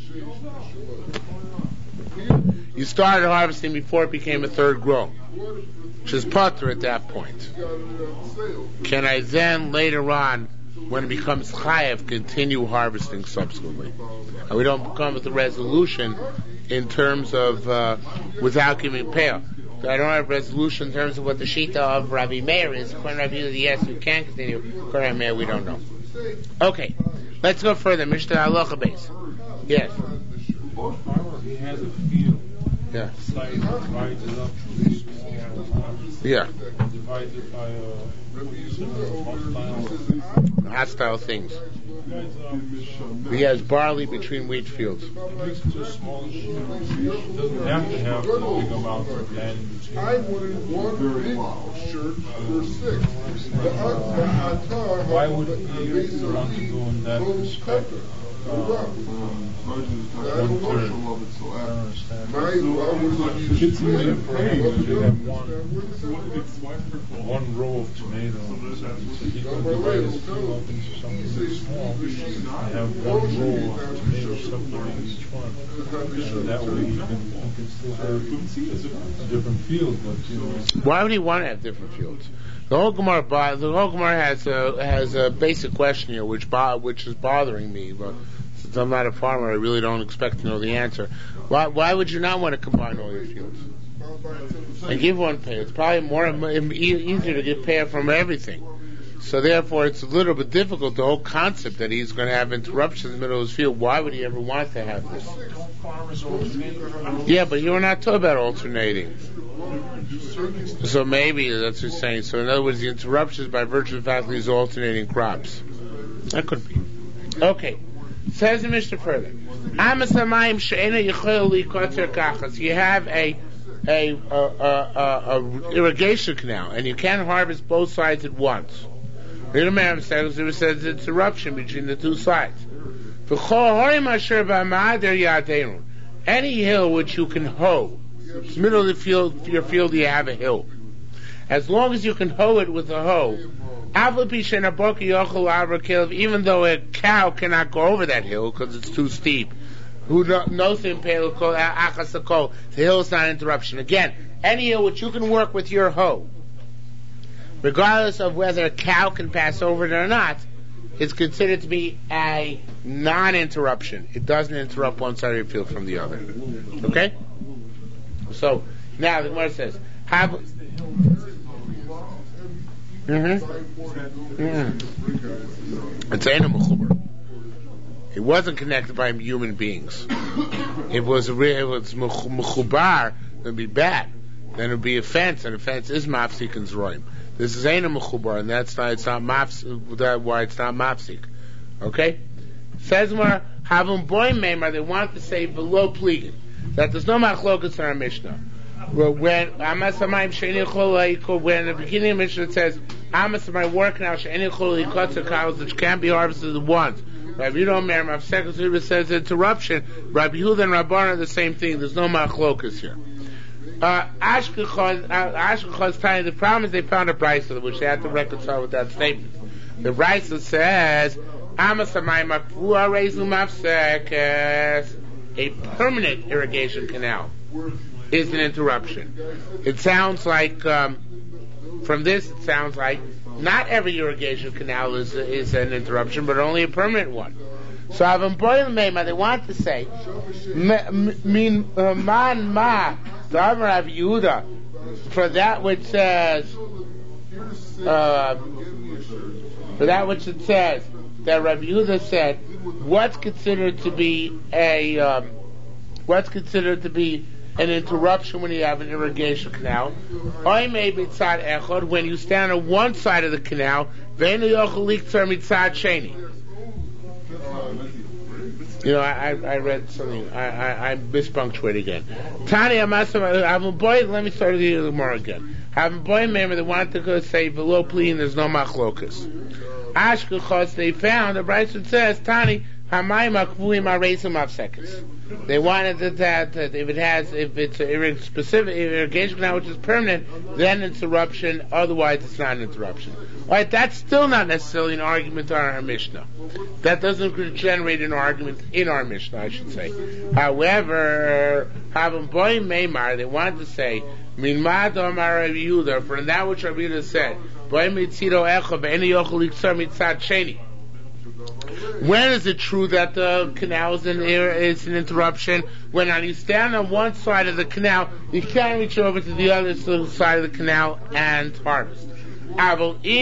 [SPEAKER 1] you started harvesting before it became a third grow, which is patur at that point. Can I then, later on, when it becomes chayev, continue harvesting subsequently? And we don't come with a resolution in terms of without giving peah. So I don't have a resolution in terms of what the shita of Rabbi Meir is. According to Rabbi Yehuda, yes, we can continue. According to Rabbi Meir, we don't know. Okay, let's go further. Mishnah Halacha base. Yes.
[SPEAKER 3] He has a field.
[SPEAKER 1] Yeah.
[SPEAKER 3] Slightly divides it up to small.
[SPEAKER 1] Yeah.
[SPEAKER 3] Divides it by
[SPEAKER 1] hostile things. He has barley between wheat fields.
[SPEAKER 3] Doesn't have to have a big amount of land in between.
[SPEAKER 4] I wanted one big shirt for 6.
[SPEAKER 3] Why would he want to go in that respect? 1/3. I don't understand. It's easy for him to have one row of tomatoes. So he can divide his field up into something small and have one row of tomatoes separating each one. And that way he can still have different fields. But,
[SPEAKER 1] why would he want to have different fields? The whole Gemara has a basic question here, which is bothering me. But since I'm not a farmer, I really don't expect to know the answer. Why would you not want to combine all your fields and give one pay? It's probably more easier to get pay from everything. So therefore, it's a little bit difficult. The whole concept that he's going to have interruptions in the middle of his field. Why would he ever want to have this? Yeah, but you're not talking about alternating. So maybe that's what he's saying. So in other words, the interruptions by virtue of the fact that he's alternating crops. That could be. Okay. Says the Mishnah further. You have a irrigation canal, and you can't harvest both sides at once. The Imam says it's interruption between the two sides. Any hill which you can hoe, it's the middle of the field, your field, you have a hill. As long as you can hoe it with a hoe, even though a cow cannot go over that hill because it's too steep, the hill is not an interruption. Again, any hill which you can work with your hoe, regardless of whether a cow can pass over it or not, is considered to be a non-interruption. It doesn't interrupt one side of your field from the other. Okay? So, now the Gemara says, It's animal chubar. It wasn't connected by human beings. If it was mechubar, it would be bad. Then it would be a fence, and a fence is mafsik and zroim. This is animal chubar, and that's not. It's not mafsik. That's why it's not mafsik. Okay. Says more havum boy memar. They want to say below pligin that there's no machlokas in our Mishnah. Well, when in the beginning of Mishnah it says, Amas my work now, which can't be harvested at once. Rabbi Yehuda Rav Second says interruption. Rabbi Yehuda and Rabban are the same thing. There's no machlokas here. Ashkelon's telling the problem is they found a brisa which they had to reconcile with that statement. The brisa says, a permanent irrigation canal is an interruption. It sounds like, from this, it sounds like not every irrigation canal is an interruption, but only a permanent one. So Avon Boil Meima, they want to say, man ma, Rav Yehuda, for that which says, that Rav Yehuda said, what's considered to be an interruption when you have an irrigation canal? Or maybe tzad echad, when you stand on one side of the canal, ve'enu yochel liktzar mitzad sheni. You know, I read something. I mispunctuated again. Tani Amasam, let me start with the Gemara again. Remember, they wanted to say below pleading there's no machlokas. Ashkelchos, they found the Brisa says Tani Hamayim Akvuim Areisim Afsekes. They wanted that if it's a specific irrigation canal which is permanent, then it's interruption. Otherwise, it's not an interruption. All right, that's still not necessarily an argument on our Mishnah. That doesn't generate an argument in our Mishnah, I should say. However, Havim Boy Meimar, they wanted to say Minmad Omar Rabbi Yehuda, for that which Rabbi Yehuda said, Boy Mitziro Echo Be'eni Yochel Iktzar Mitzad Sheni. When is it true that the canal is an interruption? When you stand on one side of the canal, you can't reach over to the other side of the canal and harvest. But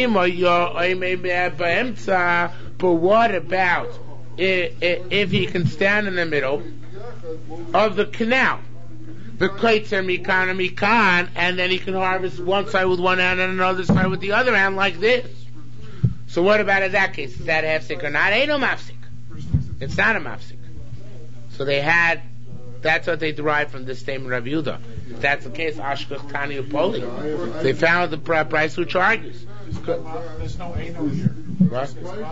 [SPEAKER 1] what about if he can stand in the middle of the canal? The Kaitzer Mikan Mikan, and then he can harvest one side with one hand and another side with the other hand like this. So what about in that case? Is that hefsek or not? Ain't no mafsik. It's not a mafsik. So that's what they derived from this statement of Rabbi Yehuda. If that's the case, Ashkech Tani Upoli. They found the price which argues.
[SPEAKER 2] There's no Eino here.
[SPEAKER 1] What?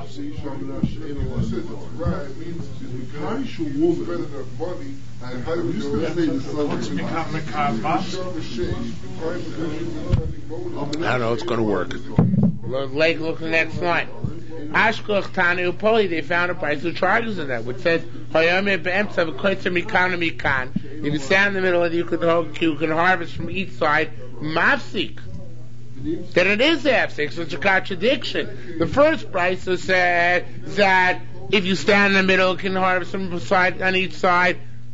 [SPEAKER 1] I don't know, it's going to work. Look at the next line. Ashkoch Tani Upoli, they found a price which argues in that, which says, if you stand in the middle and you can harvest from each side, mafsik. Then it is afsik, so it's a contradiction. The first price said that if you stand in the middle and can harvest from on each side,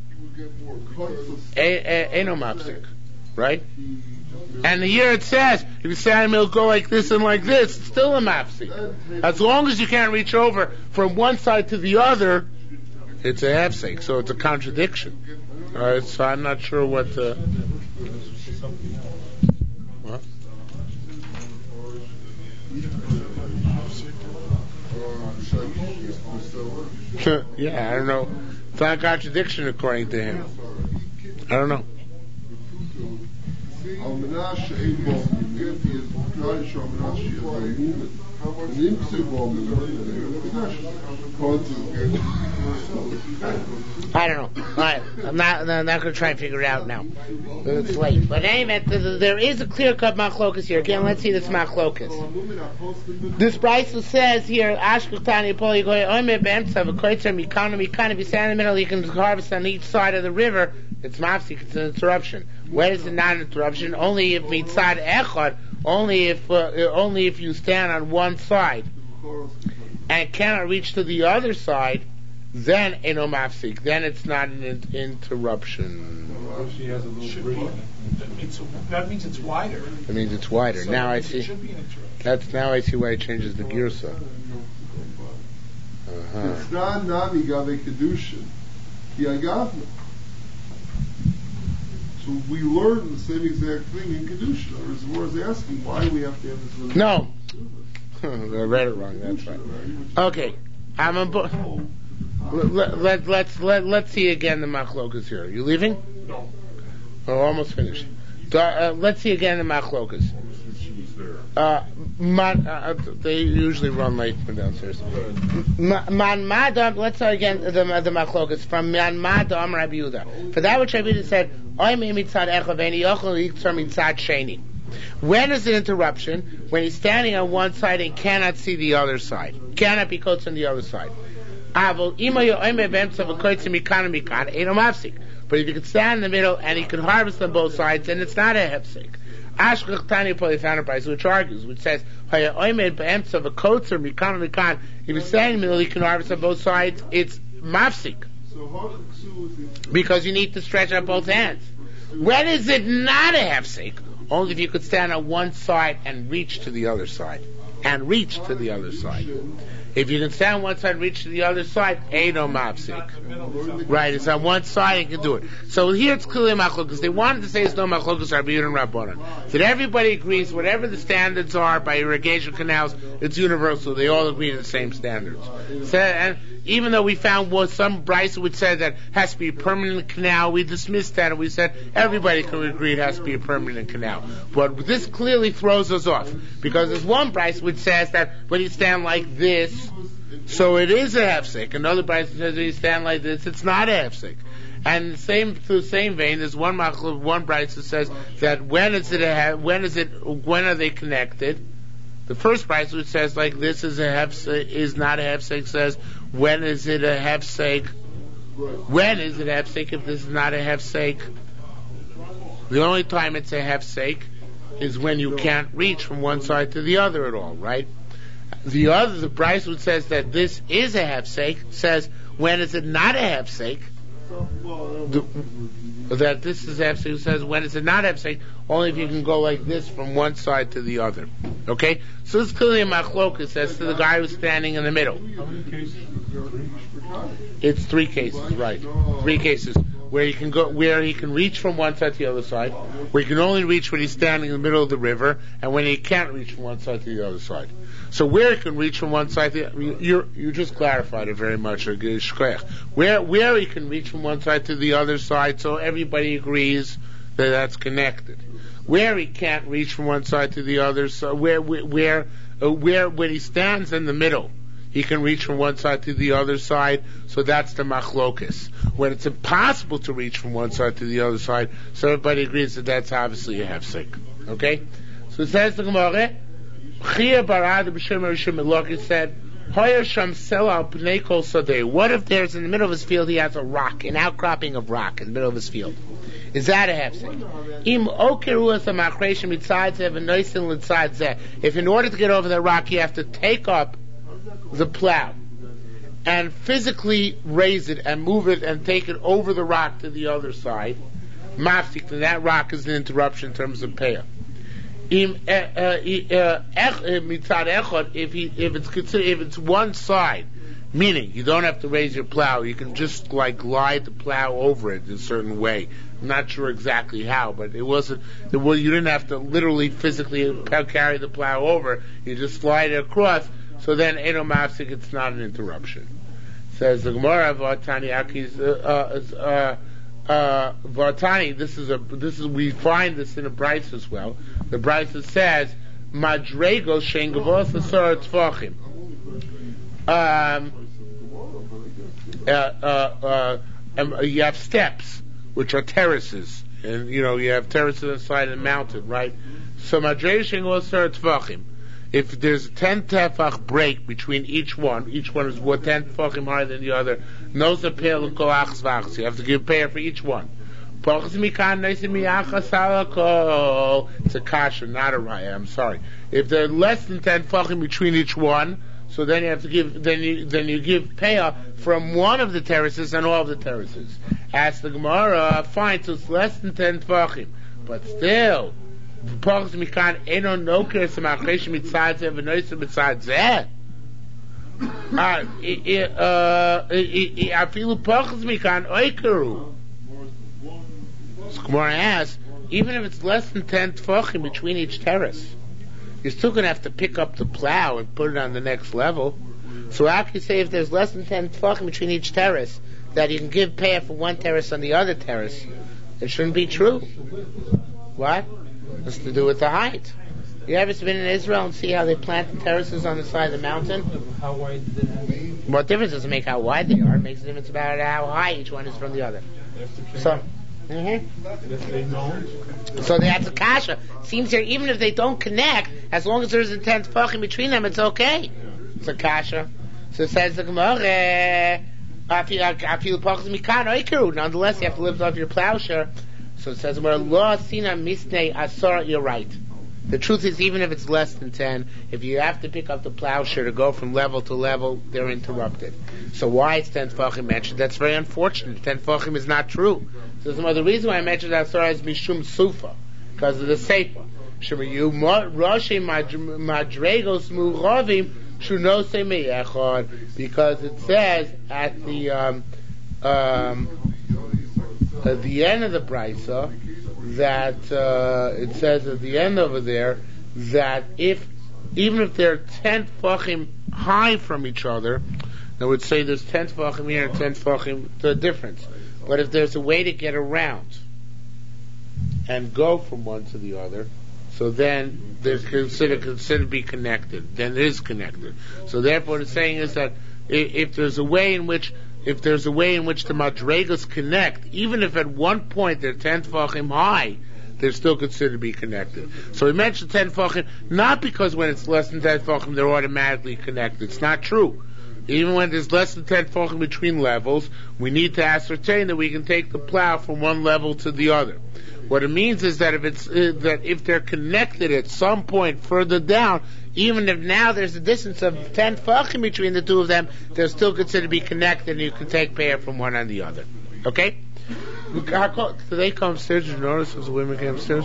[SPEAKER 1] ain't no mafsik. Right? And here it says, if you stand in the middle, go like this and like this, it's still a mafsik. As long as you can't reach over from one side to the other, it's a half-sake, so it's a contradiction. Alright, so I'm not sure what the... What? Yeah, I don't know. It's not a contradiction according to him. I don't know. I don't know. Alright, I'm not going to try and figure it out now. It's late. But anyway, there is a clear-cut machlokas here. Again, let's see this machlokas. This Brisa says here, Ashkeltani Poli Goy Omer Be'emtza V'Koitzer Mikana Mikana. If you stand in the middle, you can harvest on each side of the river. It's mafsik. It's an interruption. When is it not an interruption? Only if mitzad echad. Only if you stand on one side and cannot reach to the other side, then eno mafsik. Then it's not an interruption.
[SPEAKER 2] That means it's wider.
[SPEAKER 1] That means it's wider. So now I see. Now I see why it changes the girsa.
[SPEAKER 4] It's not nami gave kedushin. So we learn the same exact thing in kedushin. Or is asking why we have to have this.
[SPEAKER 1] No. I read it wrong. That's right. Okay. Let's see again the machlokas here. Are you leaving?
[SPEAKER 2] No.
[SPEAKER 1] Oh, almost finished. Let's see again the machlokas. They usually run late from downstairs. Man madam. Let's start again the machlokas from man madam Rabbi Yehuda. For that which Rabbi Yehuda said, when is an interruption? When he's standing on one side and cannot see the other side, cannot be coached on the other side. But if you can stand in the middle and he can harvest on both sides, then it's not a hefsek. Ashkech Tani Polyphanoprice, which argues, which says, if you stand in the middle, you can harvest on both sides, it's mafsik. Because you need to stretch out both hands. When is it not a hefsek? Only if you could stand on one side and reach to the other side. And reach to the other side. If you can stand on one side and reach to the other side, ain't no mafsik. Right, it's on one side and you can do it. So here it's clearly machlokas. They wanted to say it's no machlokas, Rabbi Yehuda and Rabbanan. That everybody agrees, whatever the standards are by irrigation canals, it's universal. They all agree to the same standards. So, and even though we found some Bryce which said that has to be a permanent canal, we dismissed that and we said everybody can agree it has to be a permanent canal. But this clearly throws us off. Because there's one Bryce which says that when you stand like this, so it is a hefsek. Another Bryce says when you stand like this, it's not a hefsek. And through the same vein, there's one Bryce that says that when are they connected? The first Bryce which says like this is not a hefsek says when is it a hefsek? When is it a hefsek if this is not a hefsek? The only time it's a hefsek is when you can't reach from one side to the other at all, right? The Bryce which says that this is a hefsek says when is it not a hefsek? That this is hefsek says when is it not hefsek? Only if you can go like this from one side to the other. Okay, so it's clearly a machlokas as to the guy who's standing in the middle.
[SPEAKER 3] How many cases?
[SPEAKER 1] It's 3 cases, right? 3 cases where he can go, where he can reach from one side to the other side, where he can only reach when he's standing in the middle of the river, and when he can't reach from one side to the other side. So where he can reach from one side to the, you just clarified it very much. Where he can reach from one side to the other side, so everybody agrees that that's connected. Where he can't reach from one side to the other, so where when he stands in the middle, he can reach from one side to the other side, so that's the machlokas. When it's impossible to reach from one side to the other side, so everybody agrees that that's obviously a hefsek. Okay? So it says the Gemara, Chia Barad B'Shem Rishon Melachis said, Hoyer Sham Sela Pnei Kol Sadeh. What if there's in the middle of his field he has a rock, an outcropping of rock in the middle of his field? Is that a hefsek? Im Okeru as a Machreishim Mitzad Zeh V'Noisin L'Tzad Zeh. If in order to get over the rock you have to take up the plow and physically raise it and move it and take it over the rock to the other side, mafsik, then that rock is an interruption in terms of payah. If it's one side, meaning you don't have to raise your plow, you can just like glide the plow over it in a certain way. I'm not sure exactly how, but you didn't have to literally physically carry the plow over. You just slide it across. So then, Eno Mafsik, it's not an interruption. Says the Gemara, Vatani Vatani. We find this in a Bryce as well. The Bryce says, Madrego Shengavos Asar Tzvachim. You have steps, which are terraces, and you have terraces inside a mountain, right? So Madrego Shengavos Asar Tzvachim. If there's a 10 tefach break between each one is 10 tefachim higher than the other, you have to give payer for each one. It's a kasha, not a raya, I'm sorry. If there are less than 10 tefachim between each one, so then you have to give, then you give payer from one of the terraces and all of the terraces. As the Gemara, fine, so it's less than 10 tefachim, but still, Pachas mikan eno noker semachresh mitzad zeh v'noisim mitzad zeh. Afilu pachas mikan oikeru. So Gemara asks, even if it's less than 10 tefachim between each terrace, you're still going to have to pick up the plow and put it on the next level. So how can you say if there's less than 10 tefachim between each terrace that you can give payah for one terrace on the other terrace? It shouldn't be true. What? It's to do with the height. You ever been in Israel and see how they plant terraces on the side of the mountain?
[SPEAKER 3] How wide did it have?
[SPEAKER 1] What difference does it make how wide they are? It makes a difference about how high each one is from the other. So,
[SPEAKER 3] If they don't,
[SPEAKER 1] so that's a kasha. Seems here, even if they don't connect, as long as there's a 10 tefachim between them, it's okay. It's a kasha. So it says the Gemara, nonetheless, you have to lift off your plowshare. So it says, you're right. The truth is, even if it's less than 10, if you have to pick up the plowshare to go from level to level, they're interrupted. So why is 10 tefachim mentioned? That's very unfortunate. 10 tefachim is not true. So the reason why I mentioned Asara is Mishum Sufa, because of the Seifa. Shemayu Roshi Madregos Muravim Shunose Meyechad, because it says at the end of the Brisa that it says at the end over there that even if they're 10 tefachim high from each other, I would say there's 10 tefachim here and 10 tefachim, the difference. But if there's a way to get around and go from one to the other, so then they're considered to be connected. Then it is connected. So therefore, what it's saying is that if there's a way in which the madregas connect, even if at one point they're 10 tefachim high, they're still considered to be connected. So we mentioned 10 tefachim not because when it's less than 10 tefachim they're automatically connected. It's not true. Even when there's less than 10 tefachim between levels, we need to ascertain that we can take the plow from one level to the other. What it means is that if they're connected at some point further down, even if now there's a distance of 10 tefachim between the two of them, they're still considered to be connected, and you can take pair from one on the other. Okay? Do they come upstairs? Did you notice the women came upstairs?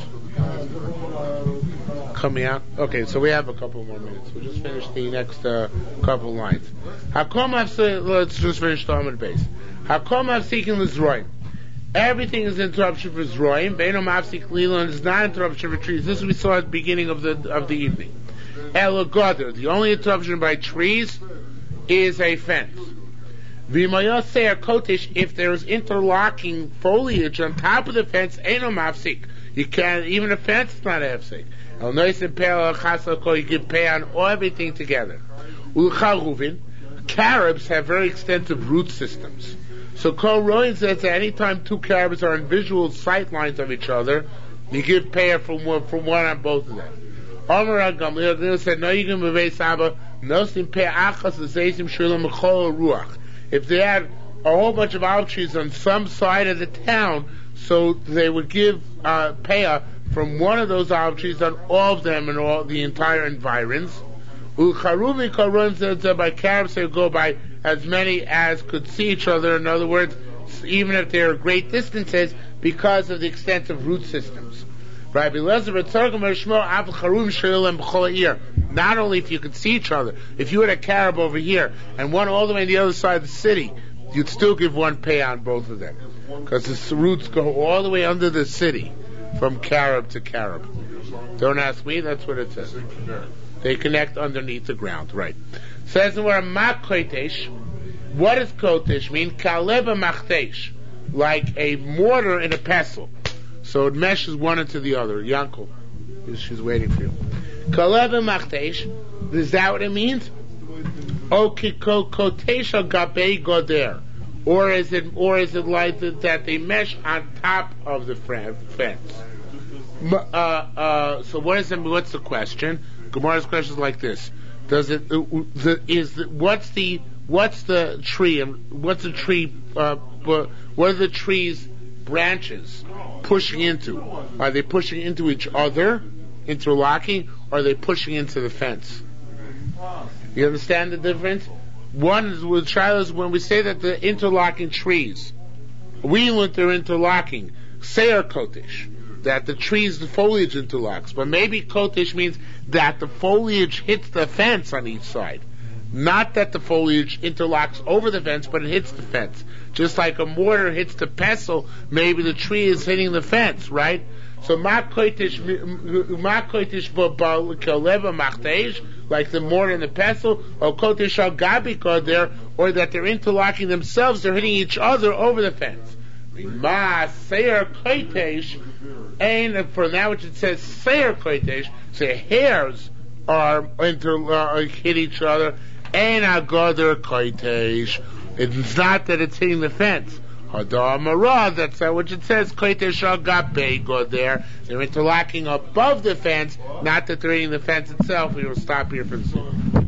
[SPEAKER 1] Coming out? Okay, so we have a couple more minutes. We'll just finish the next couple lines. Let's just finish the Amud base. Hakom Mafsikin Lizroim. Everything is interruption for Zroim. Beino Mafsik Lilan is not interruption for trees. This we saw at the beginning of the evening. Elo Goder. The only interruption by trees is a fence. V'mayosei Kotish, if there is interlocking foliage on top of the fence, Eino Mafsik. You can't, even a fence is not a hefsik. El Nois and Pe'el Chasako, you can pay on everything together. Ulcharuvin, carobs have very extensive root systems. So Kol Roin says that anytime two carobs are in visual sight lines of each other, you give payer from one on both of them. Omer Gamliel said, no, you can be Saba, Nosim Pe Achas Zeisim Shulam Mechol Ruach. If they had a whole bunch of olive trees on some side of the town, so they would give payer from one of those olive trees on all of them and all the entire environs. Ulcharuvi Korun said that by carobs they would go by as many as could see each other. In other words, even if they're great distances, because of the extensive root systems. Not only if you could see each other, if you had a carob over here and one all the way on the other side of the city, you'd still give one pay on both of them, because the roots go all the way under the city, from carob to carob. Don't ask me, that's what it says. They connect underneath the ground, right? Says the word mak kotesh. What does kotesh mean? Kaleba machtesh, like a mortar in a pestle. So it meshes one into the other. Yankel, she's waiting for you. Kaleba machtesh. Is that what it means? Okiko kotesh gabe goder, or is it like that they mesh on top of the fence? So what's the question? Gemara's question is like this: what's the tree? What are the tree's branches pushing into? Are they pushing into each other, interlocking, or are they pushing into the fence? You understand the difference? One is with Shiloh's, when we say that the interlocking trees, we learned they're interlocking, Seir Kotish, that the trees, the foliage interlocks. But maybe Kotish means that the foliage hits the fence on each side. Not that the foliage interlocks over the fence, but it hits the fence. Just like a mortar hits the pestle, maybe the tree is hitting the fence, right? So like the mortar and the pestle, or kotesh al gabi there, or that they're interlocking themselves, they're hitting each other over the fence. Ma seir koitesh, and for now which it says seir koitesh, so hairs are hit each other, and agadar koitesh. It's not that it's hitting the fence. Hadar marad, that's which it says koitesh agape go there. They're interlocking above the fence, not that they're hitting the fence itself. We will stop here for the